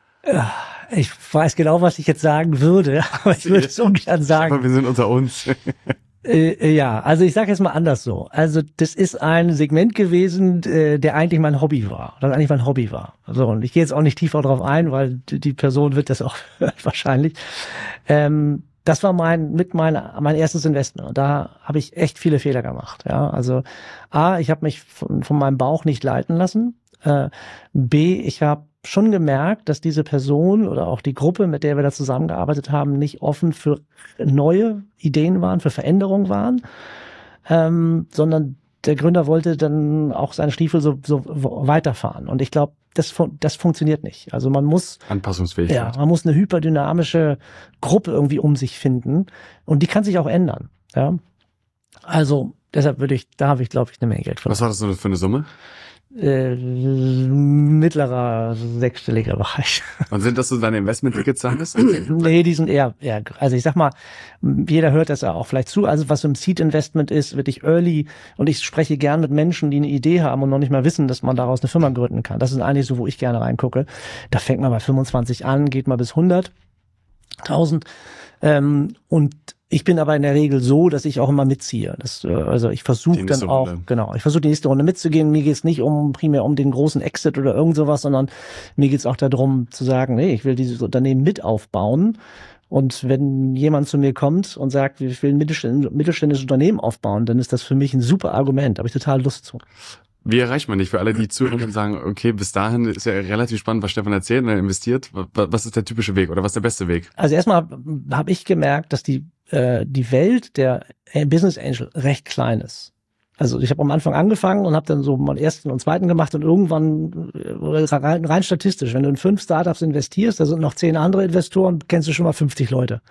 Ich weiß genau, was ich jetzt sagen würde, aber ich würde es ungern sagen. Aber wir sind unter uns. Äh, ja, also ich sage jetzt mal anders so. Also das ist ein Segment gewesen, äh, der eigentlich mein Hobby war. Das eigentlich mein Hobby war. So, und ich gehe jetzt auch nicht tiefer drauf ein, weil die Person wird das auch wahrscheinlich. Ähm, Das war mein mit meiner mein erstes Investment und da habe ich echt viele Fehler gemacht. Ja, also A, ich habe mich von, von meinem Bauch nicht leiten lassen. Äh, B, ich habe schon gemerkt, dass diese Person oder auch die Gruppe, mit der wir da zusammengearbeitet haben, nicht offen für neue Ideen waren, für Veränderungen waren, ähm, sondern der Gründer wollte dann auch seine Stiefel so, so weiterfahren. Und ich glaube, das, das funktioniert nicht. Also man muss Anpassungsfähigkeit. Ja, man muss eine hyperdynamische Gruppe irgendwie um sich finden und die kann sich auch ändern. Ja, also deshalb würde ich, da habe ich, glaube ich, eine Menge Geld verloren. Was war das so für eine Summe? Äh, mittlerer sechsstelliger Bereich. Und sind das so deine Investment-Tickets? Nee, die sind eher, eher, also ich sag mal, jeder hört das ja auch vielleicht zu, also was so ein Seed-Investment ist, wirklich early, und ich spreche gern mit Menschen, die eine Idee haben und noch nicht mal wissen, dass man daraus eine Firma gründen kann. Das ist eigentlich so, wo ich gerne reingucke. Da fängt man bei fünfundzwanzig an, geht mal bis hunderttausend, ähm, und ich bin aber in der Regel so, dass ich auch immer mitziehe. Das, also ich versuche dann auch, Runde. genau, ich versuche die nächste Runde mitzugehen. Mir geht es nicht um primär um den großen Exit oder irgend sowas, sondern mir geht es auch darum zu sagen, nee, ich will dieses Unternehmen mit aufbauen Und wenn jemand zu mir kommt und sagt, ich will ein mittelständ- mittelständisches Unternehmen aufbauen, dann ist das für mich ein super Argument. Da habe ich total Lust zu. Wie erreicht man dich? Für alle, die zuhören und sagen, okay, bis dahin ist ja relativ spannend, was Stefan erzählt und er investiert. Was ist der typische Weg oder was ist der beste Weg? Also erstmal habe ich gemerkt, dass die, äh, die Welt der Business Angel recht klein ist. Also ich habe am Anfang angefangen und habe dann so meinen ersten und zweiten gemacht und irgendwann rein, rein statistisch, wenn du in fünf Startups investierst, da sind noch zehn andere Investoren, kennst du schon mal fünfzig Leute.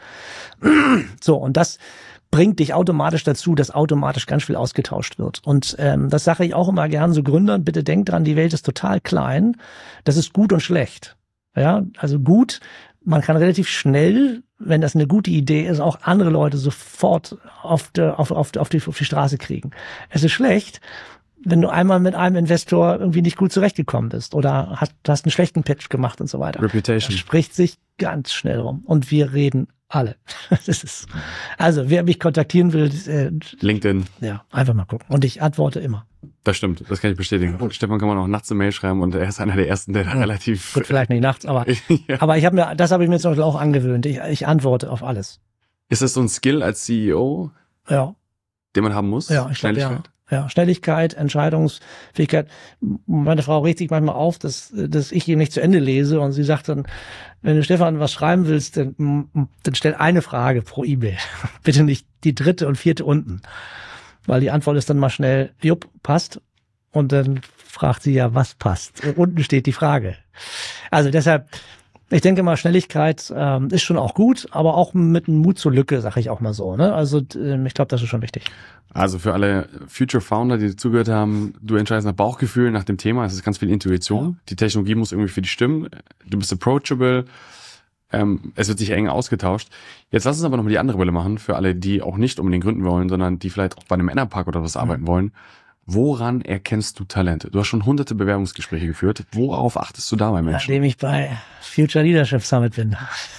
So, und das bringt dich automatisch dazu, dass automatisch ganz viel ausgetauscht wird. Und ähm, das sage ich auch immer gern so Gründern, bitte denkt dran, die Welt ist total klein. Das ist gut und schlecht. Ja, also gut, man kann relativ schnell, wenn das eine gute Idee ist, auch andere Leute sofort auf die, auf, auf, auf die, auf die Straße kriegen. Es ist schlecht, wenn du einmal mit einem Investor irgendwie nicht gut zurechtgekommen bist oder hast, hast einen schlechten Pitch gemacht und so weiter. Reputation. Das spricht sich ganz schnell rum. Und wir reden alle. Das ist, also, wer mich kontaktieren will, äh, LinkedIn. Ja, einfach mal gucken. Und ich antworte immer. Das stimmt, das kann ich bestätigen. Oh, Stefan kann man auch nachts eine Mail schreiben und er ist einer der ersten, der da ja. relativ... Gut, vielleicht nicht nachts, aber, ja. aber ich habe mir, das habe ich mir zum Beispiel auch angewöhnt. Ich, ich antworte auf alles. Ist das so ein Skill als C E O, ja. den man haben muss? Ja, ich Schnelligkeit? Glaub, ja. ja, Schnelligkeit, Entscheidungsfähigkeit. Meine Frau regt sich manchmal auf, dass, dass ich ihm nicht zu Ende lese und sie sagt dann, wenn du Stefan was schreiben willst, dann, dann stell eine Frage pro E-Mail. Bitte nicht die dritte und vierte unten. Weil die Antwort ist dann mal schnell, jupp, passt. Und dann fragt sie ja, was passt. Und unten steht die Frage. Also deshalb, ich denke mal, Schnelligkeit ähm, ist schon auch gut, aber auch mit einem Mut zur Lücke, sage ich auch mal so. Ne? Also ähm, ich glaube, das ist schon wichtig. Also für alle Future Founder, die zugehört haben, du entscheidest nach Bauchgefühl, nach dem Thema, es ist ganz viel Intuition. Ja. Die Technologie muss irgendwie für dich stimmen. Du bist approachable. Ähm, es wird sich eng ausgetauscht. Jetzt lass uns aber nochmal die andere Brille machen, für alle, die auch nicht unbedingt gründen wollen, sondern die vielleicht auch bei einem Männerpark oder was mhm. arbeiten wollen. Woran erkennst du Talente? Du hast schon hunderte Bewerbungsgespräche geführt. Worauf achtest du da bei Menschen? Nachdem ich bei Future Leadership Summit bin.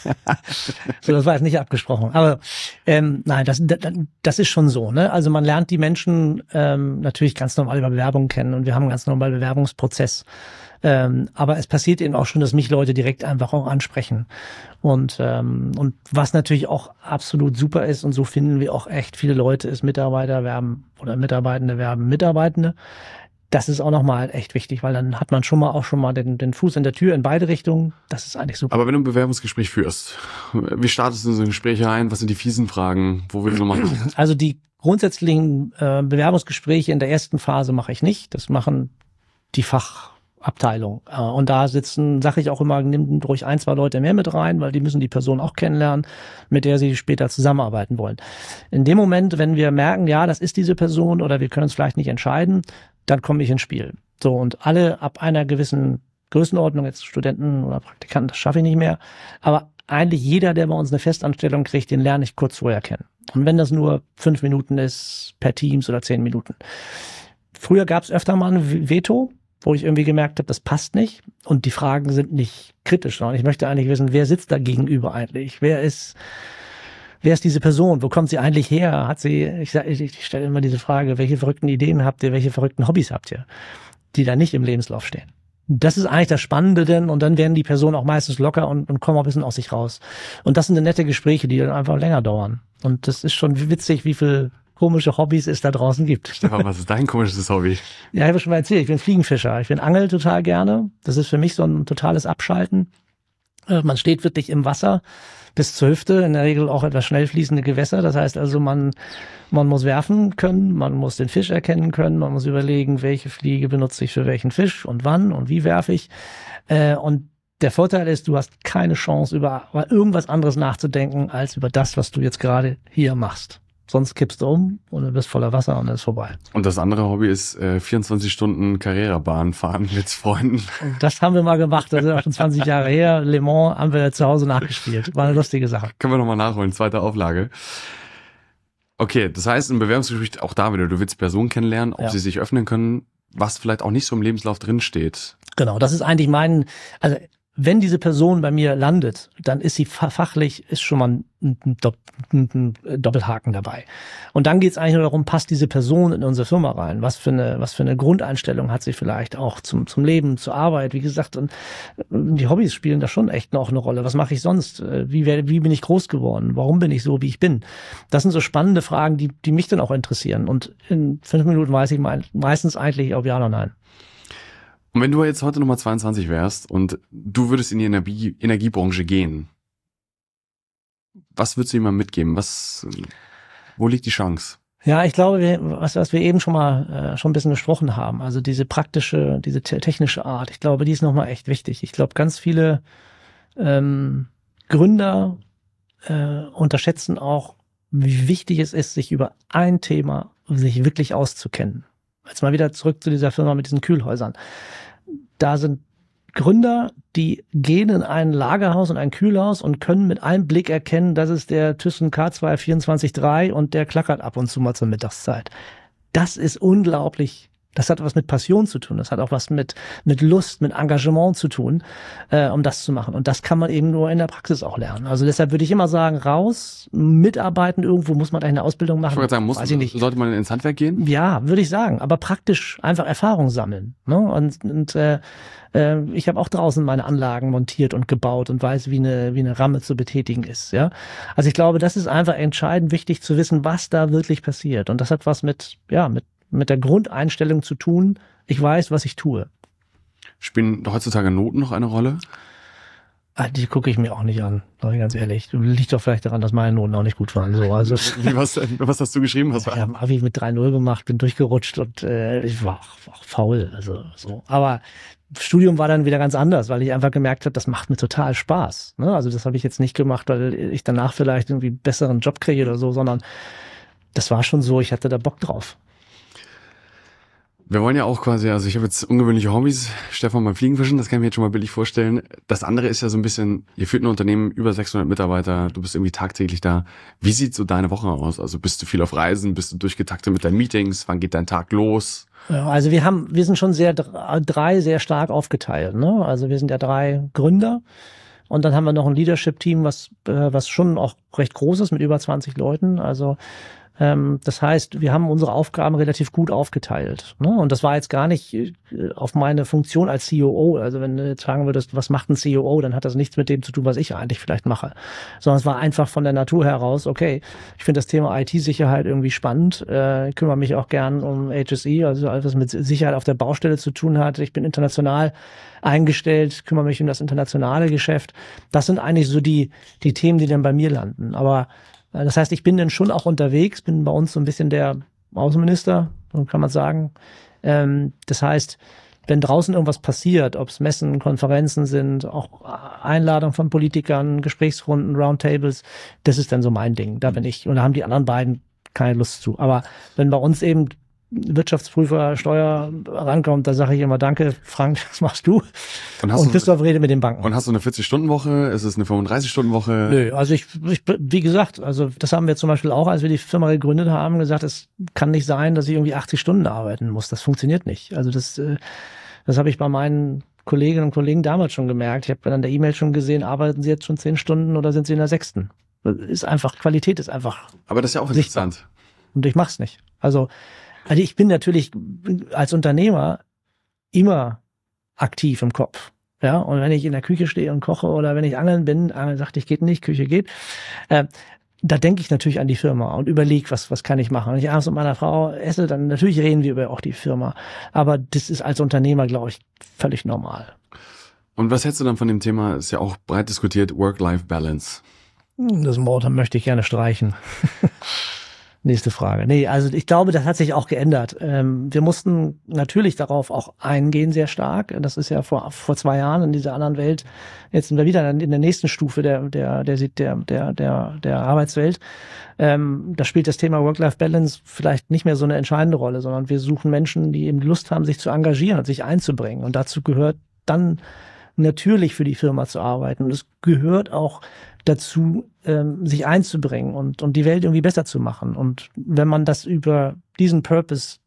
So, das war jetzt nicht abgesprochen. Aber ähm, nein, das, das ist schon so. Ne? Also man lernt die Menschen ähm, natürlich ganz normal über Bewerbungen kennen und wir haben einen ganz normalen Bewerbungsprozess. Ähm, aber es passiert eben auch schon, dass mich Leute direkt einfach auch ansprechen. Und ähm, und was natürlich auch absolut super ist, und so finden wir auch echt viele Leute, ist Mitarbeiter werben oder Mitarbeitende werben Mitarbeitende. Das ist auch nochmal echt wichtig, weil dann hat man schon mal auch schon mal den, den Fuß in der Tür in beide Richtungen. Das ist eigentlich super. Aber wenn du ein Bewerbungsgespräch führst, wie startest du in so ein Gespräch ein? Was sind die fiesen Fragen? Wo willst du machen? Also die grundsätzlichen äh, Bewerbungsgespräche in der ersten Phase mache ich nicht. Das machen die Fach Abteilung. Und da sitzen, sage ich auch immer, nimm ruhig ein, zwei Leute mehr mit rein, weil die müssen die Person auch kennenlernen, mit der sie später zusammenarbeiten wollen. In dem Moment, wenn wir merken, ja, das ist diese Person oder wir können uns vielleicht nicht entscheiden, dann komme ich ins Spiel. So, und alle ab einer gewissen Größenordnung, jetzt Studenten oder Praktikanten, das schaffe ich nicht mehr, aber eigentlich jeder, der bei uns eine Festanstellung kriegt, den lerne ich kurz vorher kennen. Und wenn das nur fünf Minuten ist, per Teams oder zehn Minuten. Früher gab es öfter mal ein Veto, wo ich irgendwie gemerkt habe, das passt nicht und die Fragen sind nicht kritisch, sondern ich möchte eigentlich wissen, wer sitzt da gegenüber eigentlich? Wer ist, wer ist diese Person? Wo kommt sie eigentlich her? Hat sie, ich, ich, ich stelle immer diese Frage, welche verrückten Ideen habt ihr, welche verrückten Hobbys habt ihr, die da nicht im Lebenslauf stehen? Das ist eigentlich das Spannende denn und dann werden die Personen auch meistens locker und, und kommen auch ein bisschen aus sich raus. Und das sind nette Gespräche, die dann einfach länger dauern. Und das ist schon witzig, wie viel komische Hobbys es da draußen gibt. Stefan, was ist dein komisches Hobby? Ja, ich habe schon mal erzählt, ich bin Fliegenfischer. Ich bin Angel total gerne. Das ist für mich so ein totales Abschalten. Man steht wirklich im Wasser bis zur Hüfte, in der Regel auch etwas schnell fließende Gewässer. Das heißt also, man, man muss werfen können, man muss den Fisch erkennen können, man muss überlegen, welche Fliege benutze ich für welchen Fisch und wann und wie werfe ich. Und der Vorteil ist, du hast keine Chance, über irgendwas anderes nachzudenken, als über das, was du jetzt gerade hier machst. Sonst kippst du um und du bist voller Wasser und dann ist vorbei. Und das andere Hobby ist äh, vierundzwanzig Stunden Carrera-Bahn fahren mit Freunden. Und das haben wir mal gemacht, das ist auch schon zwanzig Jahre her. Le Mans haben wir zu Hause nachgespielt. War eine lustige Sache. Können wir nochmal nachholen, zweite Auflage. Okay, das heißt, im Bewerbungsgespräch auch da wieder, du willst Personen kennenlernen, ob ja. sie sich öffnen können, was vielleicht auch nicht so im Lebenslauf drin steht. Genau, das ist eigentlich mein, also wenn diese Person bei mir landet, dann ist sie fachlich, ist schon mal ein, ein, ein, ein Doppelhaken dabei. Und dann geht es eigentlich nur darum, passt diese Person in unsere Firma rein? Was für eine, was für eine Grundeinstellung hat sie vielleicht auch zum, zum Leben, zur Arbeit? Wie gesagt, und die Hobbys spielen da schon echt noch eine Rolle. Was mache ich sonst? Wie, wie bin ich groß geworden? Warum bin ich so, wie ich bin? Das sind so spannende Fragen, die, die mich dann auch interessieren. Und in fünf Minuten weiß ich meistens eigentlich, ob ja oder nein. Und wenn du jetzt heute Nummer zweiundzwanzig wärst und du würdest in die Energie, Energiebranche gehen, was würdest du jemandem mitgeben? Was, wo liegt die Chance? Ja, ich glaube, wir, was, was wir eben schon mal äh, schon ein bisschen besprochen haben, also diese praktische, diese te- technische Art, ich glaube, die ist nochmal echt wichtig. Ich glaube, ganz viele ähm, Gründer äh, unterschätzen auch, wie wichtig es ist, sich über ein Thema sich wirklich auszukennen. Jetzt mal wieder zurück zu dieser Firma mit diesen Kühlhäusern. Da sind Gründer, die gehen in ein Lagerhaus und ein Kühlhaus und können mit einem Blick erkennen, das ist der Thyssen K zwei vierundzwanzig drei und der klackert ab und zu mal zur Mittagszeit. Das ist unglaublich. Das hat was mit Passion zu tun. Das hat auch was mit mit Lust, mit Engagement zu tun, äh, um das zu machen. Und das kann man eben nur in der Praxis auch lernen. Also deshalb würde ich immer sagen, raus, mitarbeiten, irgendwo muss man eine Ausbildung machen. Ich wollte sagen, muss, Weiß ich nicht. Sollte man ins Handwerk gehen? Ja, würde ich sagen. Aber praktisch einfach Erfahrung sammeln. Ne? Und, und äh, äh, ich habe auch draußen meine Anlagen montiert und gebaut und weiß, wie eine wie eine Ramme zu betätigen ist. Ja, also ich glaube, das ist einfach entscheidend wichtig zu wissen, was da wirklich passiert. Und das hat was mit ja mit mit der Grundeinstellung zu tun, ich weiß, was ich tue. Spielen heutzutage Noten noch eine Rolle? Ah, die gucke ich mir auch nicht an, sag ich ganz ehrlich. Liegt doch vielleicht daran, dass meine Noten auch nicht gut waren. So, also, Wie, was, was hast du geschrieben? Was war? Ich habe Abi mit drei null gemacht, bin durchgerutscht und äh, ich war, war auch faul. Also, so. Aber Studium war dann wieder ganz anders, weil ich einfach gemerkt habe, das macht mir total Spaß. Ne? Also das habe ich jetzt nicht gemacht, weil ich danach vielleicht irgendwie einen besseren Job kriege oder so, sondern das war schon so, ich hatte da Bock drauf. Wir wollen ja auch quasi, also ich habe jetzt ungewöhnliche Hobbys, Stefan beim Fliegenfischen, das kann ich mir jetzt schon mal bildlich vorstellen. Das andere ist ja so ein bisschen, ihr führt ein Unternehmen, über sechshundert Mitarbeiter, du bist irgendwie tagtäglich da. Wie sieht so deine Woche aus? Also bist du viel auf Reisen, bist du durchgetaktet mit deinen Meetings, wann geht dein Tag los? Ja, also wir haben, wir sind schon sehr, drei sehr stark aufgeteilt, ne? Also wir sind ja drei Gründer. Und dann haben wir noch ein Leadership-Team, was, was schon auch recht groß ist, mit über zwanzig Leuten. Also das heißt, wir haben unsere Aufgaben relativ gut aufgeteilt. Ne? Und das war jetzt gar nicht auf meine Funktion als C O O. Also wenn du jetzt fragen würdest, was macht ein C O O, dann hat das nichts mit dem zu tun, was ich eigentlich vielleicht mache. Sondern es war einfach von der Natur heraus, okay, ich finde das Thema I T-Sicherheit irgendwie spannend, äh, kümmere mich auch gern um H S E, also alles, was mit Sicherheit auf der Baustelle zu tun hat. Ich bin international eingestellt, kümmere mich um das internationale Geschäft. Das sind eigentlich so die, die Themen, die dann bei mir landen. Aber das heißt, ich bin dann schon auch unterwegs, bin bei uns so ein bisschen der Außenminister, so kann man sagen. Ähm, das heißt, wenn draußen irgendwas passiert, ob es Messen, Konferenzen sind, auch Einladungen von Politikern, Gesprächsrunden, Roundtables, das ist dann so mein Ding. Da bin ich. Und da haben die anderen beiden keine Lust zu. Aber wenn bei uns eben Wirtschaftsprüfer, Steuer rankommt, da sage ich immer, danke, Frank, das machst du. Und, hast und du, Christoph redet mit den Banken. Und hast du eine vierzig-Stunden-Woche? Ist es eine fünfunddreißig-Stunden-Woche? Nö, also ich, ich, wie gesagt, also das haben wir zum Beispiel auch, als wir die Firma gegründet haben, gesagt, es kann nicht sein, dass ich irgendwie achtzig Stunden arbeiten muss. Das funktioniert nicht. Also das, das habe ich bei meinen Kolleginnen und Kollegen damals schon gemerkt. Ich habe dann an der E-Mail schon gesehen, arbeiten sie jetzt schon zehn Stunden oder sind sie in der sechsten? Das ist einfach, Qualität ist einfach. Aber das ist ja auch interessant. Sichtbar. Und ich mach's nicht. Also, Also ich bin natürlich als Unternehmer immer aktiv im Kopf. Ja, und wenn ich in der Küche stehe und koche oder wenn ich angeln bin, Angeln sagt, ich geht nicht, Küche geht, äh, da denke ich natürlich an die Firma und überlege, was, was kann ich machen. Wenn ich abends mit meiner Frau esse, dann natürlich reden wir über auch die Firma. Aber das ist als Unternehmer, glaube ich, völlig normal. Und was hältst du dann von dem Thema, ist ja auch breit diskutiert, Work-Life-Balance? Das Wort möchte ich gerne streichen. Nächste Frage. Nee, also ich glaube, das hat sich auch geändert. Ähm, wir mussten natürlich darauf auch eingehen, sehr stark. Das ist ja vor, vor zwei Jahren in dieser anderen Welt. Jetzt sind wir wieder in der nächsten Stufe der, der, der, der, der, der, der Arbeitswelt. Ähm, da spielt das Thema Work-Life-Balance vielleicht nicht mehr so eine entscheidende Rolle, sondern wir suchen Menschen, die eben Lust haben, sich zu engagieren und sich einzubringen. Und dazu gehört dann natürlich für die Firma zu arbeiten. Und es gehört auch dazu, ähm, sich einzubringen und, und die Welt irgendwie besser zu machen. Und wenn man das über diesen Purpose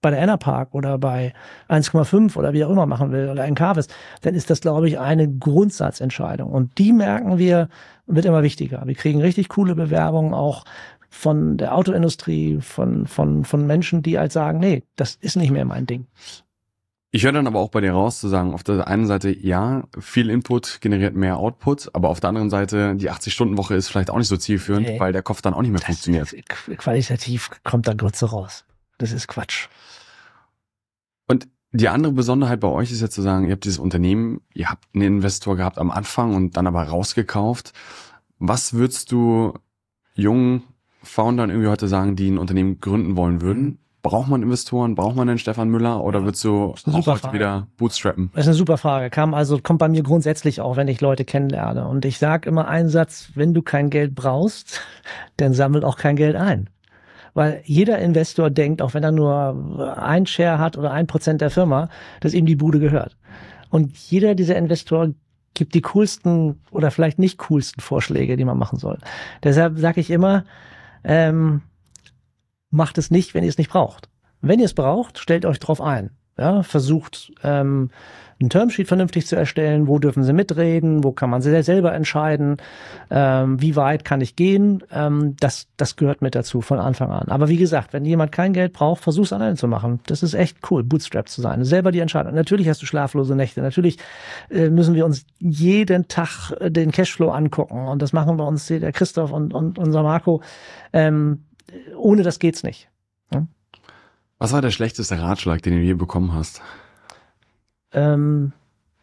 bei der Enerpark oder bei eins Komma fünf oder wie auch immer machen will oder Encarvis, dann ist das, glaube ich, eine Grundsatzentscheidung. Und die merken wir, wird immer wichtiger. Wir kriegen richtig coole Bewerbungen auch von der Autoindustrie, von, von, von Menschen, die halt sagen, nee, das ist nicht mehr mein Ding. Ich höre dann aber auch bei dir raus zu sagen, auf der einen Seite, ja, viel Input generiert mehr Output, aber auf der anderen Seite, die achtzig-Stunden-Woche ist vielleicht auch nicht so zielführend, nee, weil der Kopf dann auch nicht mehr das funktioniert. Ist, qualitativ kommt da Grütze raus. Das ist Quatsch. Und die andere Besonderheit bei euch ist ja zu sagen, ihr habt dieses Unternehmen, ihr habt einen Investor gehabt am Anfang und dann aber rausgekauft. Was würdest du jungen Foundern irgendwie heute sagen, die ein Unternehmen gründen wollen würden? Braucht man Investoren? Braucht man den Stefan Müller? Oder würdest du auch heute Frage. wieder bootstrappen? Das ist eine super Frage. Kam also, kommt bei mir grundsätzlich auch, wenn ich Leute kennenlerne. Und ich sage immer einen Satz: Wenn du kein Geld brauchst, dann sammel auch kein Geld ein. Weil jeder Investor denkt, auch wenn er nur ein Share hat oder ein Prozent der Firma, dass ihm die Bude gehört. Und jeder dieser Investoren gibt die coolsten oder vielleicht nicht coolsten Vorschläge, die man machen soll. Deshalb sage ich immer, ähm, macht es nicht, wenn ihr es nicht braucht. Wenn ihr es braucht, stellt euch drauf ein. Ja, versucht, ähm, ein Termsheet vernünftig zu erstellen. Wo dürfen sie mitreden? Wo kann man sie selber entscheiden? Ähm, wie weit kann ich gehen? Ähm, das, das gehört mit dazu von Anfang an. Aber wie gesagt, wenn jemand kein Geld braucht, versuch es alleine zu machen. Das ist echt cool, Bootstrap zu sein. Selber die Entscheidung. Natürlich hast du schlaflose Nächte. Natürlich äh, müssen wir uns jeden Tag äh, den Cashflow angucken. Und das machen wir uns, der Christoph und, und unser Marco. Ähm, ohne das geht's nicht. Ja? Was war der schlechteste Ratschlag, den du je bekommen hast? Ähm,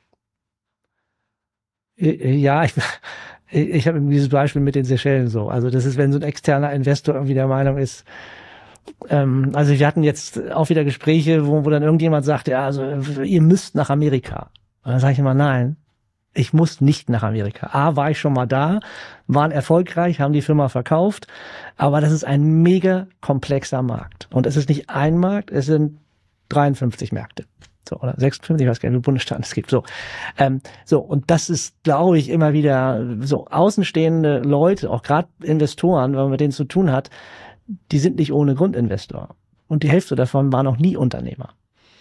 ja, ich, ich habe dieses Beispiel mit den Seychellen so. Also das ist, wenn so ein externer Investor irgendwie der Meinung ist, ähm, also wir hatten jetzt auch wieder Gespräche, wo, wo dann irgendjemand sagt, ja, also ihr müsst nach Amerika. Und dann sage ich immer, nein, ich muss nicht nach Amerika. A, war ich schon mal da, waren erfolgreich, haben die Firma verkauft, aber das ist ein mega komplexer Markt. Und es ist nicht ein Markt, es sind dreiundfünfzig Märkte. So, oder sechsundfünfzig, ich weiß gar nicht, wie viele Bundesstaaten es gibt. So, ähm, so, und das ist, glaube ich, immer wieder so außenstehende Leute, auch gerade Investoren, wenn man mit denen zu tun hat, die sind nicht ohne Grund Investor. Und die Hälfte davon war noch nie Unternehmer.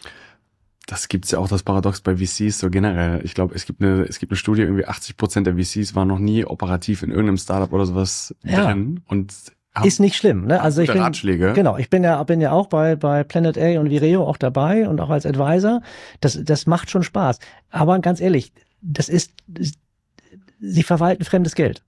Das gibt's ja auch, das Paradox bei V Cs so generell. Ich glaube, es gibt eine, es gibt eine Studie, irgendwie achtzig Prozent der V Cs waren noch nie operativ in irgendeinem Startup oder sowas ja. drin. Und ist nicht schlimm, ne? Also ich bin, Ratschläge. Genau, ich bin ja, bin ja auch bei, bei Planet A und Vireo auch dabei und auch als Advisor. Das, das macht schon Spaß. Aber ganz ehrlich, das ist, sie verwalten fremdes Geld.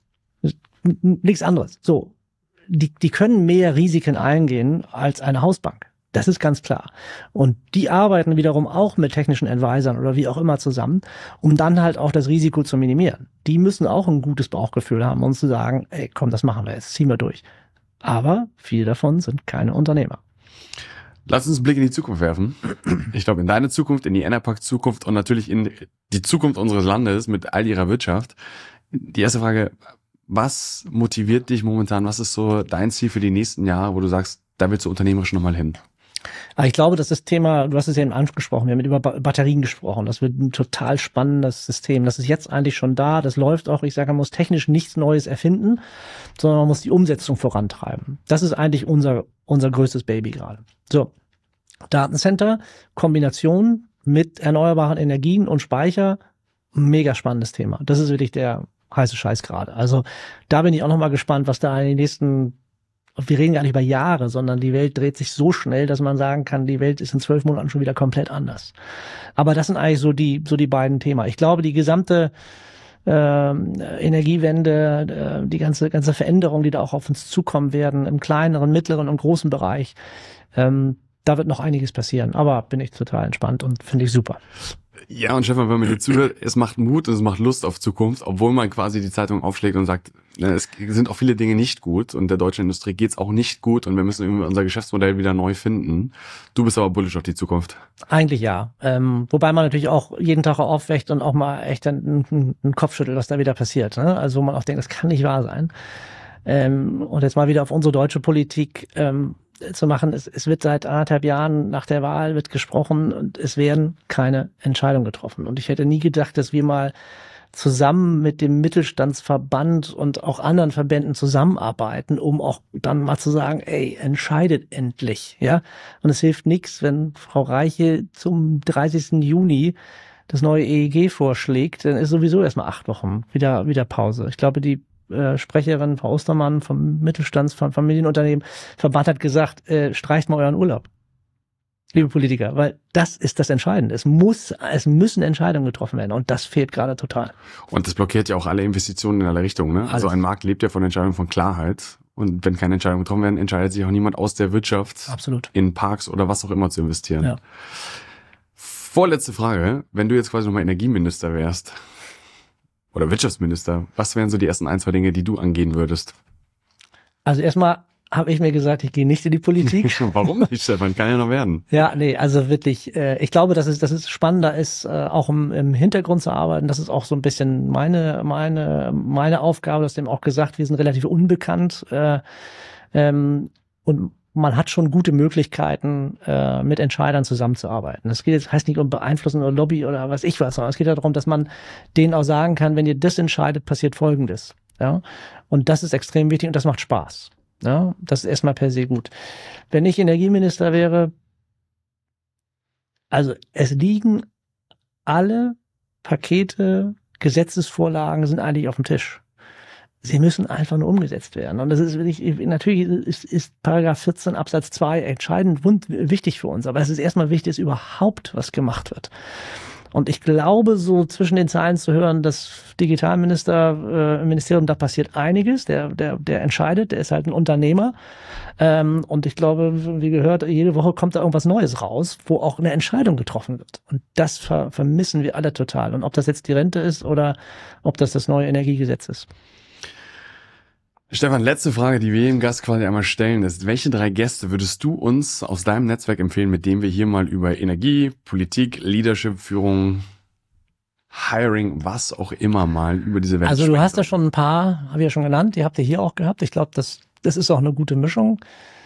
Nichts anderes. So. Die, die können mehr Risiken eingehen als eine Hausbank. Das ist ganz klar. Und die arbeiten wiederum auch mit technischen Advisern oder wie auch immer zusammen, um dann halt auch das Risiko zu minimieren. Die müssen auch ein gutes Bauchgefühl haben, um zu sagen, ey, komm, das machen wir jetzt, ziehen wir durch. Aber viele davon sind keine Unternehmer. Lass uns einen Blick in die Zukunft werfen. Ich glaube, in deine Zukunft, in die Enerpark-Zukunft und natürlich in die Zukunft unseres Landes mit all ihrer Wirtschaft. Die erste Frage, was motiviert dich momentan? Was ist so dein Ziel für die nächsten Jahre, wo du sagst, da willst du unternehmerisch nochmal hin? Ich glaube, dass das Thema, du hast es ja eben angesprochen, wir haben über Batterien gesprochen, das wird ein total spannendes System. Das ist jetzt eigentlich schon da, das läuft auch, ich sage, man muss technisch nichts Neues erfinden, sondern man muss die Umsetzung vorantreiben. Das ist eigentlich unser, unser größtes Baby gerade. So, Datencenter, Kombination mit erneuerbaren Energien und Speicher, mega spannendes Thema. Das ist wirklich der heiße Scheiß gerade. Also da bin ich auch nochmal gespannt, was da in den nächsten, wir reden gar nicht über Jahre, sondern die Welt dreht sich so schnell, dass man sagen kann, die Welt ist in zwölf Monaten schon wieder komplett anders. Aber das sind eigentlich so die, so die beiden Themen. Ich glaube, die gesamte äh, Energiewende, äh, die ganze, ganze Veränderung, die da auch auf uns zukommen werden, im kleineren, mittleren und großen Bereich, ähm, da wird noch einiges passieren. Aber bin ich total entspannt und finde ich super. Ja, und Stefan, wenn man dir zuhört, es macht Mut und es macht Lust auf Zukunft, obwohl man quasi die Zeitung aufschlägt und sagt, es sind auch viele Dinge nicht gut und der deutschen Industrie geht's auch nicht gut und wir müssen irgendwie unser Geschäftsmodell wieder neu finden. Du bist aber bullish auf die Zukunft. Eigentlich ja. Ähm, wobei man natürlich auch jeden Tag aufwächt und auch mal echt einen, einen Kopf schüttelt, was da wieder passiert. Ne? Also wo man auch denkt, das kann nicht wahr sein. Ähm, und jetzt mal wieder auf unsere deutsche Politik ähm, zu machen. Es, es wird seit anderthalb Jahren nach der Wahl wird gesprochen und es werden keine Entscheidungen getroffen. Und ich hätte nie gedacht, dass wir mal zusammen mit dem Mittelstandsverband und auch anderen Verbänden zusammenarbeiten, um auch dann mal zu sagen, ey, entscheidet endlich, ja. Und es hilft nichts, wenn Frau Reiche zum dreißigsten Juni das neue E E G vorschlägt, dann ist sowieso erstmal acht Wochen wieder, wieder Pause. Ich glaube, die äh, Sprecherin, Frau Ostermann vom Mittelstands-, vom Familienunternehmen Verband hat gesagt, äh, streicht mal euren Urlaub. Liebe Politiker, weil das ist das Entscheidende. Es muss, es müssen Entscheidungen getroffen werden und das fehlt gerade total. Und das blockiert ja auch alle Investitionen in alle Richtungen, ne? Also ein Markt lebt ja von Entscheidungen von Klarheit. Und wenn keine Entscheidungen getroffen werden, entscheidet sich auch niemand aus der Wirtschaft, absolut, in Parks oder was auch immer zu investieren. Ja. Vorletzte Frage. Wenn du jetzt quasi nochmal Energieminister wärst oder Wirtschaftsminister, was wären so die ersten ein, zwei Dinge, die du angehen würdest? Also erstmal habe ich mir gesagt, ich gehe nicht in die Politik. Warum nicht, Stefan? Kann ja noch werden. Ja, nee, also wirklich, äh, ich glaube, dass es, dass es spannender ist, äh, auch im, im Hintergrund zu arbeiten. Das ist auch so ein bisschen meine, meine, meine Aufgabe. Das ist eben auch gesagt, wir sind relativ unbekannt. Äh, ähm, und man hat schon gute Möglichkeiten, äh, mit Entscheidern zusammenzuarbeiten. Das geht jetzt, heißt nicht um Beeinflussen oder Lobby oder was ich was, sondern es geht ja darum, dass man denen auch sagen kann, wenn ihr das entscheidet, passiert Folgendes. Ja? Und das ist extrem wichtig und das macht Spaß. Ja, das ist erstmal per se gut. Wenn ich Energieminister wäre, also es liegen alle Pakete, Gesetzesvorlagen sind eigentlich auf dem Tisch. Sie müssen einfach nur umgesetzt werden. Und das ist wirklich, natürlich ist, ist Paragraph vierzehn Absatz zwei entscheidend und wichtig für uns. Aber es ist erstmal wichtig, dass überhaupt was gemacht wird. Und ich glaube, so zwischen den Zeilen zu hören, dass Digitalminister äh, im Ministerium, da passiert einiges, der, der, der entscheidet, der ist halt ein Unternehmer. Ähm, und ich glaube, wie gehört, jede Woche kommt da irgendwas Neues raus, wo auch eine Entscheidung getroffen wird. Und das ver vermissen wir alle total. Und ob das jetzt die Rente ist oder ob das das neue Energiegesetz ist. Stefan, letzte Frage, die wir jedem Gast quasi einmal stellen, ist, welche drei Gäste würdest du uns aus deinem Netzwerk empfehlen, mit denen wir hier mal über Energie, Politik, Leadership, Führung, Hiring, was auch immer mal über diese Welt Also du hast da schon ein paar, habe ich ja schon genannt, die habt ihr hier auch gehabt. Ich glaube, das, das ist auch eine gute Mischung.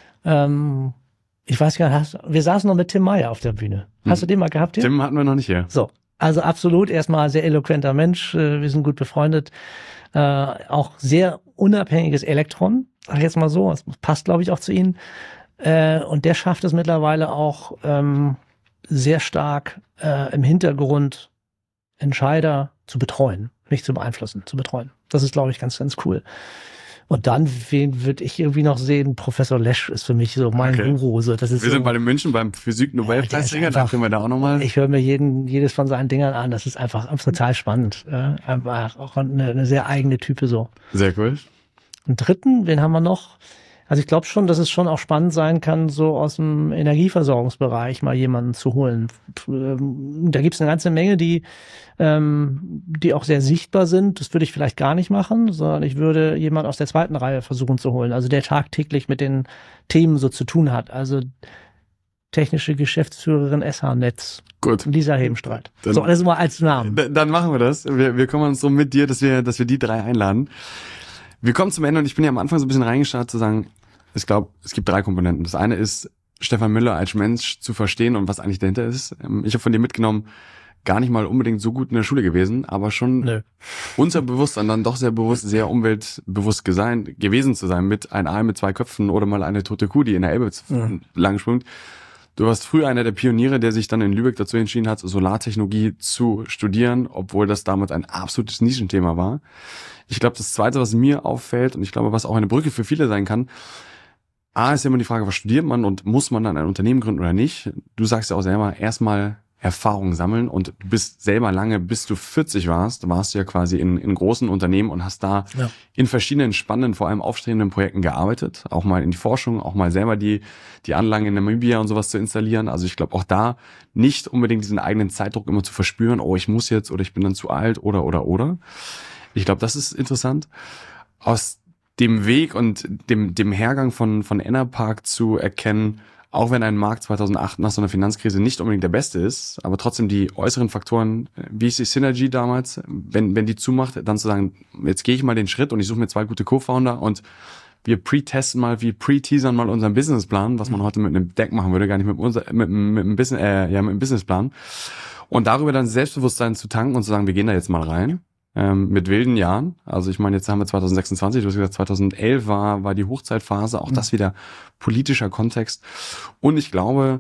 Ähm, ich weiß gar nicht, wir saßen noch mit Tim Meyer auf der Bühne. Hast hm. du den mal gehabt hier? Tim hatten wir noch nicht hier. So, also absolut erstmal sehr eloquenter Mensch. Wir sind gut befreundet. Äh, auch sehr unabhängiges Elektron, sag ich jetzt mal so, das passt, glaube ich, auch zu Ihnen. Äh, und der schafft es mittlerweile auch ähm, sehr stark äh, im Hintergrund Entscheider zu betreuen, nicht zu beeinflussen, zu betreuen. Das ist, glaube ich, ganz, ganz cool. Und dann, wen würde ich irgendwie noch sehen? Professor Lesch ist für mich so mein okay. Guru. So, das ist wir so, sind bei den München beim Physik-Nobelpreisträger, da können wir da auch nochmal. Ich höre mir jeden, jedes von seinen Dingern an. Das ist einfach, einfach total spannend. Ja, einfach auch eine, eine sehr eigene Type so. Sehr cool. Und dritten, wen haben wir noch? Also ich glaube schon, dass es schon auch spannend sein kann, so aus dem Energieversorgungsbereich mal jemanden zu holen. Da gibt es eine ganze Menge, die, ähm, die auch sehr sichtbar sind. Das würde ich vielleicht gar nicht machen, sondern ich würde jemanden aus der zweiten Reihe versuchen zu holen. Also der tagtäglich mit den Themen so zu tun hat. Also technische Geschäftsführerin S H-Netz. Gut. Lisa Hebenstreit. Dann, so, das mal als Namen. Dann machen wir das. Wir, wir kümmern uns so mit dir, dass wir, dass wir die drei einladen. Wir kommen zum Ende und ich bin ja am Anfang so ein bisschen reingestartet zu sagen, ich glaube, es gibt drei Komponenten. Das eine ist, Stefan Müller als Mensch zu verstehen und was eigentlich dahinter ist. Ich habe von dir mitgenommen, gar nicht mal unbedingt so gut in der Schule gewesen, aber schon Nö. unterbewusst und dann doch sehr bewusst, sehr umweltbewusst gesein, gewesen zu sein mit ein Aal mit zwei Köpfen oder mal eine tote Kuh, die in der Elbe mhm. lang schwimmt. Du warst früher einer der Pioniere, der sich dann in Lübeck dazu entschieden hat, Solartechnologie zu studieren, obwohl das damals ein absolutes Nischenthema war. Ich glaube, das Zweite, was mir auffällt und ich glaube, was auch eine Brücke für viele sein kann, A, ist ja immer die Frage, was studiert man und muss man dann ein Unternehmen gründen oder nicht? Du sagst ja auch selber, erstmal Erfahrung sammeln und du bist selber lange, bis du vierzig warst, warst du ja quasi in, in großen Unternehmen und hast da ja. in verschiedenen spannenden, vor allem aufstrebenden Projekten gearbeitet, auch mal in die Forschung, auch mal selber die die Anlagen in Namibia und sowas zu installieren. Also ich glaube auch da nicht unbedingt diesen eigenen Zeitdruck immer zu verspüren, oh, ich muss jetzt oder ich bin dann zu alt oder oder oder. Ich glaube, das ist interessant. Aus dem Weg und dem dem Hergang von von Enerpark zu erkennen, auch wenn ein Markt zweitausendacht nach so einer Finanzkrise nicht unbedingt der beste ist, aber trotzdem die äußeren Faktoren, wie ist die Synergy damals, wenn wenn die zumacht, dann zu sagen, jetzt gehe ich mal den Schritt und ich suche mir zwei gute Co-Founder und wir pre-testen mal, wir pre-teasern mal unseren Businessplan, was man heute mit einem Deck machen würde, gar nicht mit unser, mit, mit einem Business, äh, ja, mit einem Businessplan. Und darüber dann Selbstbewusstsein zu tanken und zu sagen, wir gehen da jetzt mal rein. ähm, mit wilden Jahren. Also ich meine, jetzt haben wir zwanzig sechsundzwanzig, du hast gesagt, zwanzig elf war, war die Hochzeitphase, auch mhm. das wieder politischer Kontext. Und ich glaube,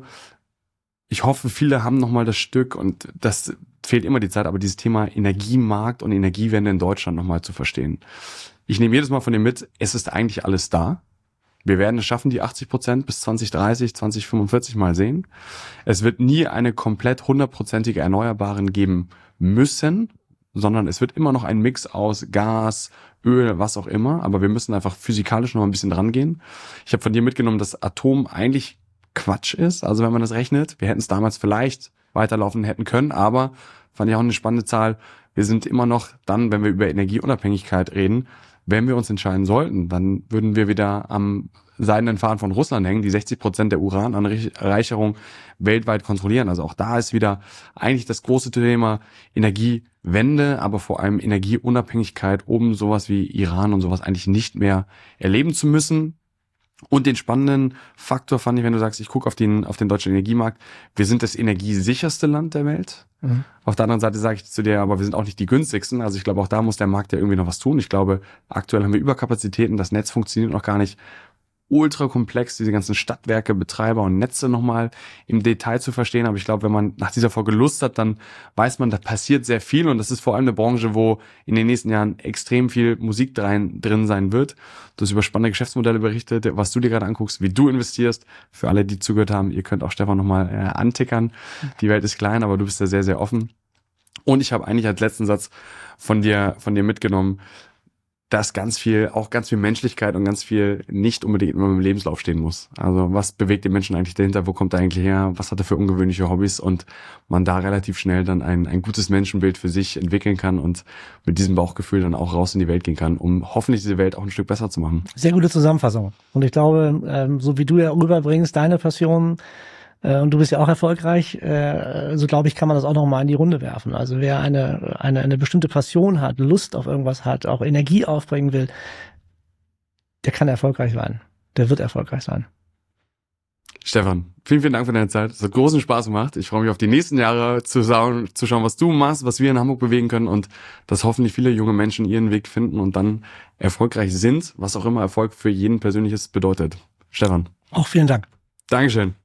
ich hoffe, viele haben nochmal das Stück, und das fehlt immer die Zeit, aber dieses Thema Energiemarkt und Energiewende in Deutschland nochmal zu verstehen. Ich nehme jedes Mal von dem mit, es ist eigentlich alles da. Wir werden es schaffen, die achtzig Prozent bis zwanzig dreißig, zwanzig fünfundvierzig mal sehen. Es wird nie eine komplett hundertprozentige Erneuerbaren geben müssen, sondern es wird immer noch ein Mix aus Gas, Öl, was auch immer. Aber wir müssen einfach physikalisch noch ein bisschen dran gehen. Ich habe von dir mitgenommen, dass Atom eigentlich Quatsch ist. Also wenn man das rechnet, wir hätten es damals vielleicht weiterlaufen hätten können, aber fand ich auch eine spannende Zahl. Wir sind immer noch dann, wenn wir über Energieunabhängigkeit reden, wenn wir uns entscheiden sollten, dann würden wir wieder am seidenen Faden von Russland hängen, die sechzig Prozent der Urananreicherung weltweit kontrollieren. Also auch da ist wieder eigentlich das große Thema Energiewende, aber vor allem Energieunabhängigkeit, um sowas wie Iran und sowas eigentlich nicht mehr erleben zu müssen. Und den spannenden Faktor fand ich, wenn du sagst, ich gucke auf den auf den deutschen Energiemarkt, wir sind das energiesicherste Land der Welt. Mhm. Auf der anderen Seite sage ich zu dir, aber wir sind auch nicht die günstigsten. Also ich glaube, auch da muss der Markt ja irgendwie noch was tun. Ich glaube, aktuell haben wir Überkapazitäten, das Netz funktioniert noch gar nicht ultra komplex, diese ganzen Stadtwerke, Betreiber und Netze nochmal im Detail zu verstehen. Aber ich glaube, wenn man nach dieser Folge Lust hat, dann weiß man, da passiert sehr viel. Und das ist vor allem eine Branche, wo in den nächsten Jahren extrem viel Musik drin, drin sein wird. Du hast über spannende Geschäftsmodelle berichtet, was du dir gerade anguckst, wie du investierst. Für alle, die zugehört haben, ihr könnt auch Stefan nochmal äh, antickern. Die Welt ist klein, aber du bist ja sehr, sehr offen. Und ich habe eigentlich als letzten Satz von dir, von dir mitgenommen, dass ganz viel, auch ganz viel Menschlichkeit und ganz viel nicht unbedingt immer im Lebenslauf stehen muss. Also was bewegt den Menschen eigentlich dahinter? Wo kommt er eigentlich her? Was hat er für ungewöhnliche Hobbys? Und man da relativ schnell dann ein, ein gutes Menschenbild für sich entwickeln kann und mit diesem Bauchgefühl dann auch raus in die Welt gehen kann, um hoffentlich diese Welt auch ein Stück besser zu machen. Sehr gute Zusammenfassung. Und ich glaube, ähm, so wie du ja rüberbringst, deine Passion, und du bist ja auch erfolgreich, so glaube ich, kann man das auch noch mal in die Runde werfen. Also wer eine, eine, eine bestimmte Passion hat, Lust auf irgendwas hat, auch Energie aufbringen will, der kann erfolgreich sein. Der wird erfolgreich sein. Stefan, vielen, vielen Dank für deine Zeit. Es hat großen Spaß gemacht. Ich freue mich auf die nächsten Jahre zu schauen, zu schauen, was du machst, was wir in Hamburg bewegen können und dass hoffentlich viele junge Menschen ihren Weg finden und dann erfolgreich sind, was auch immer Erfolg für jeden Persönliches bedeutet. Stefan. Auch vielen Dank. Dankeschön.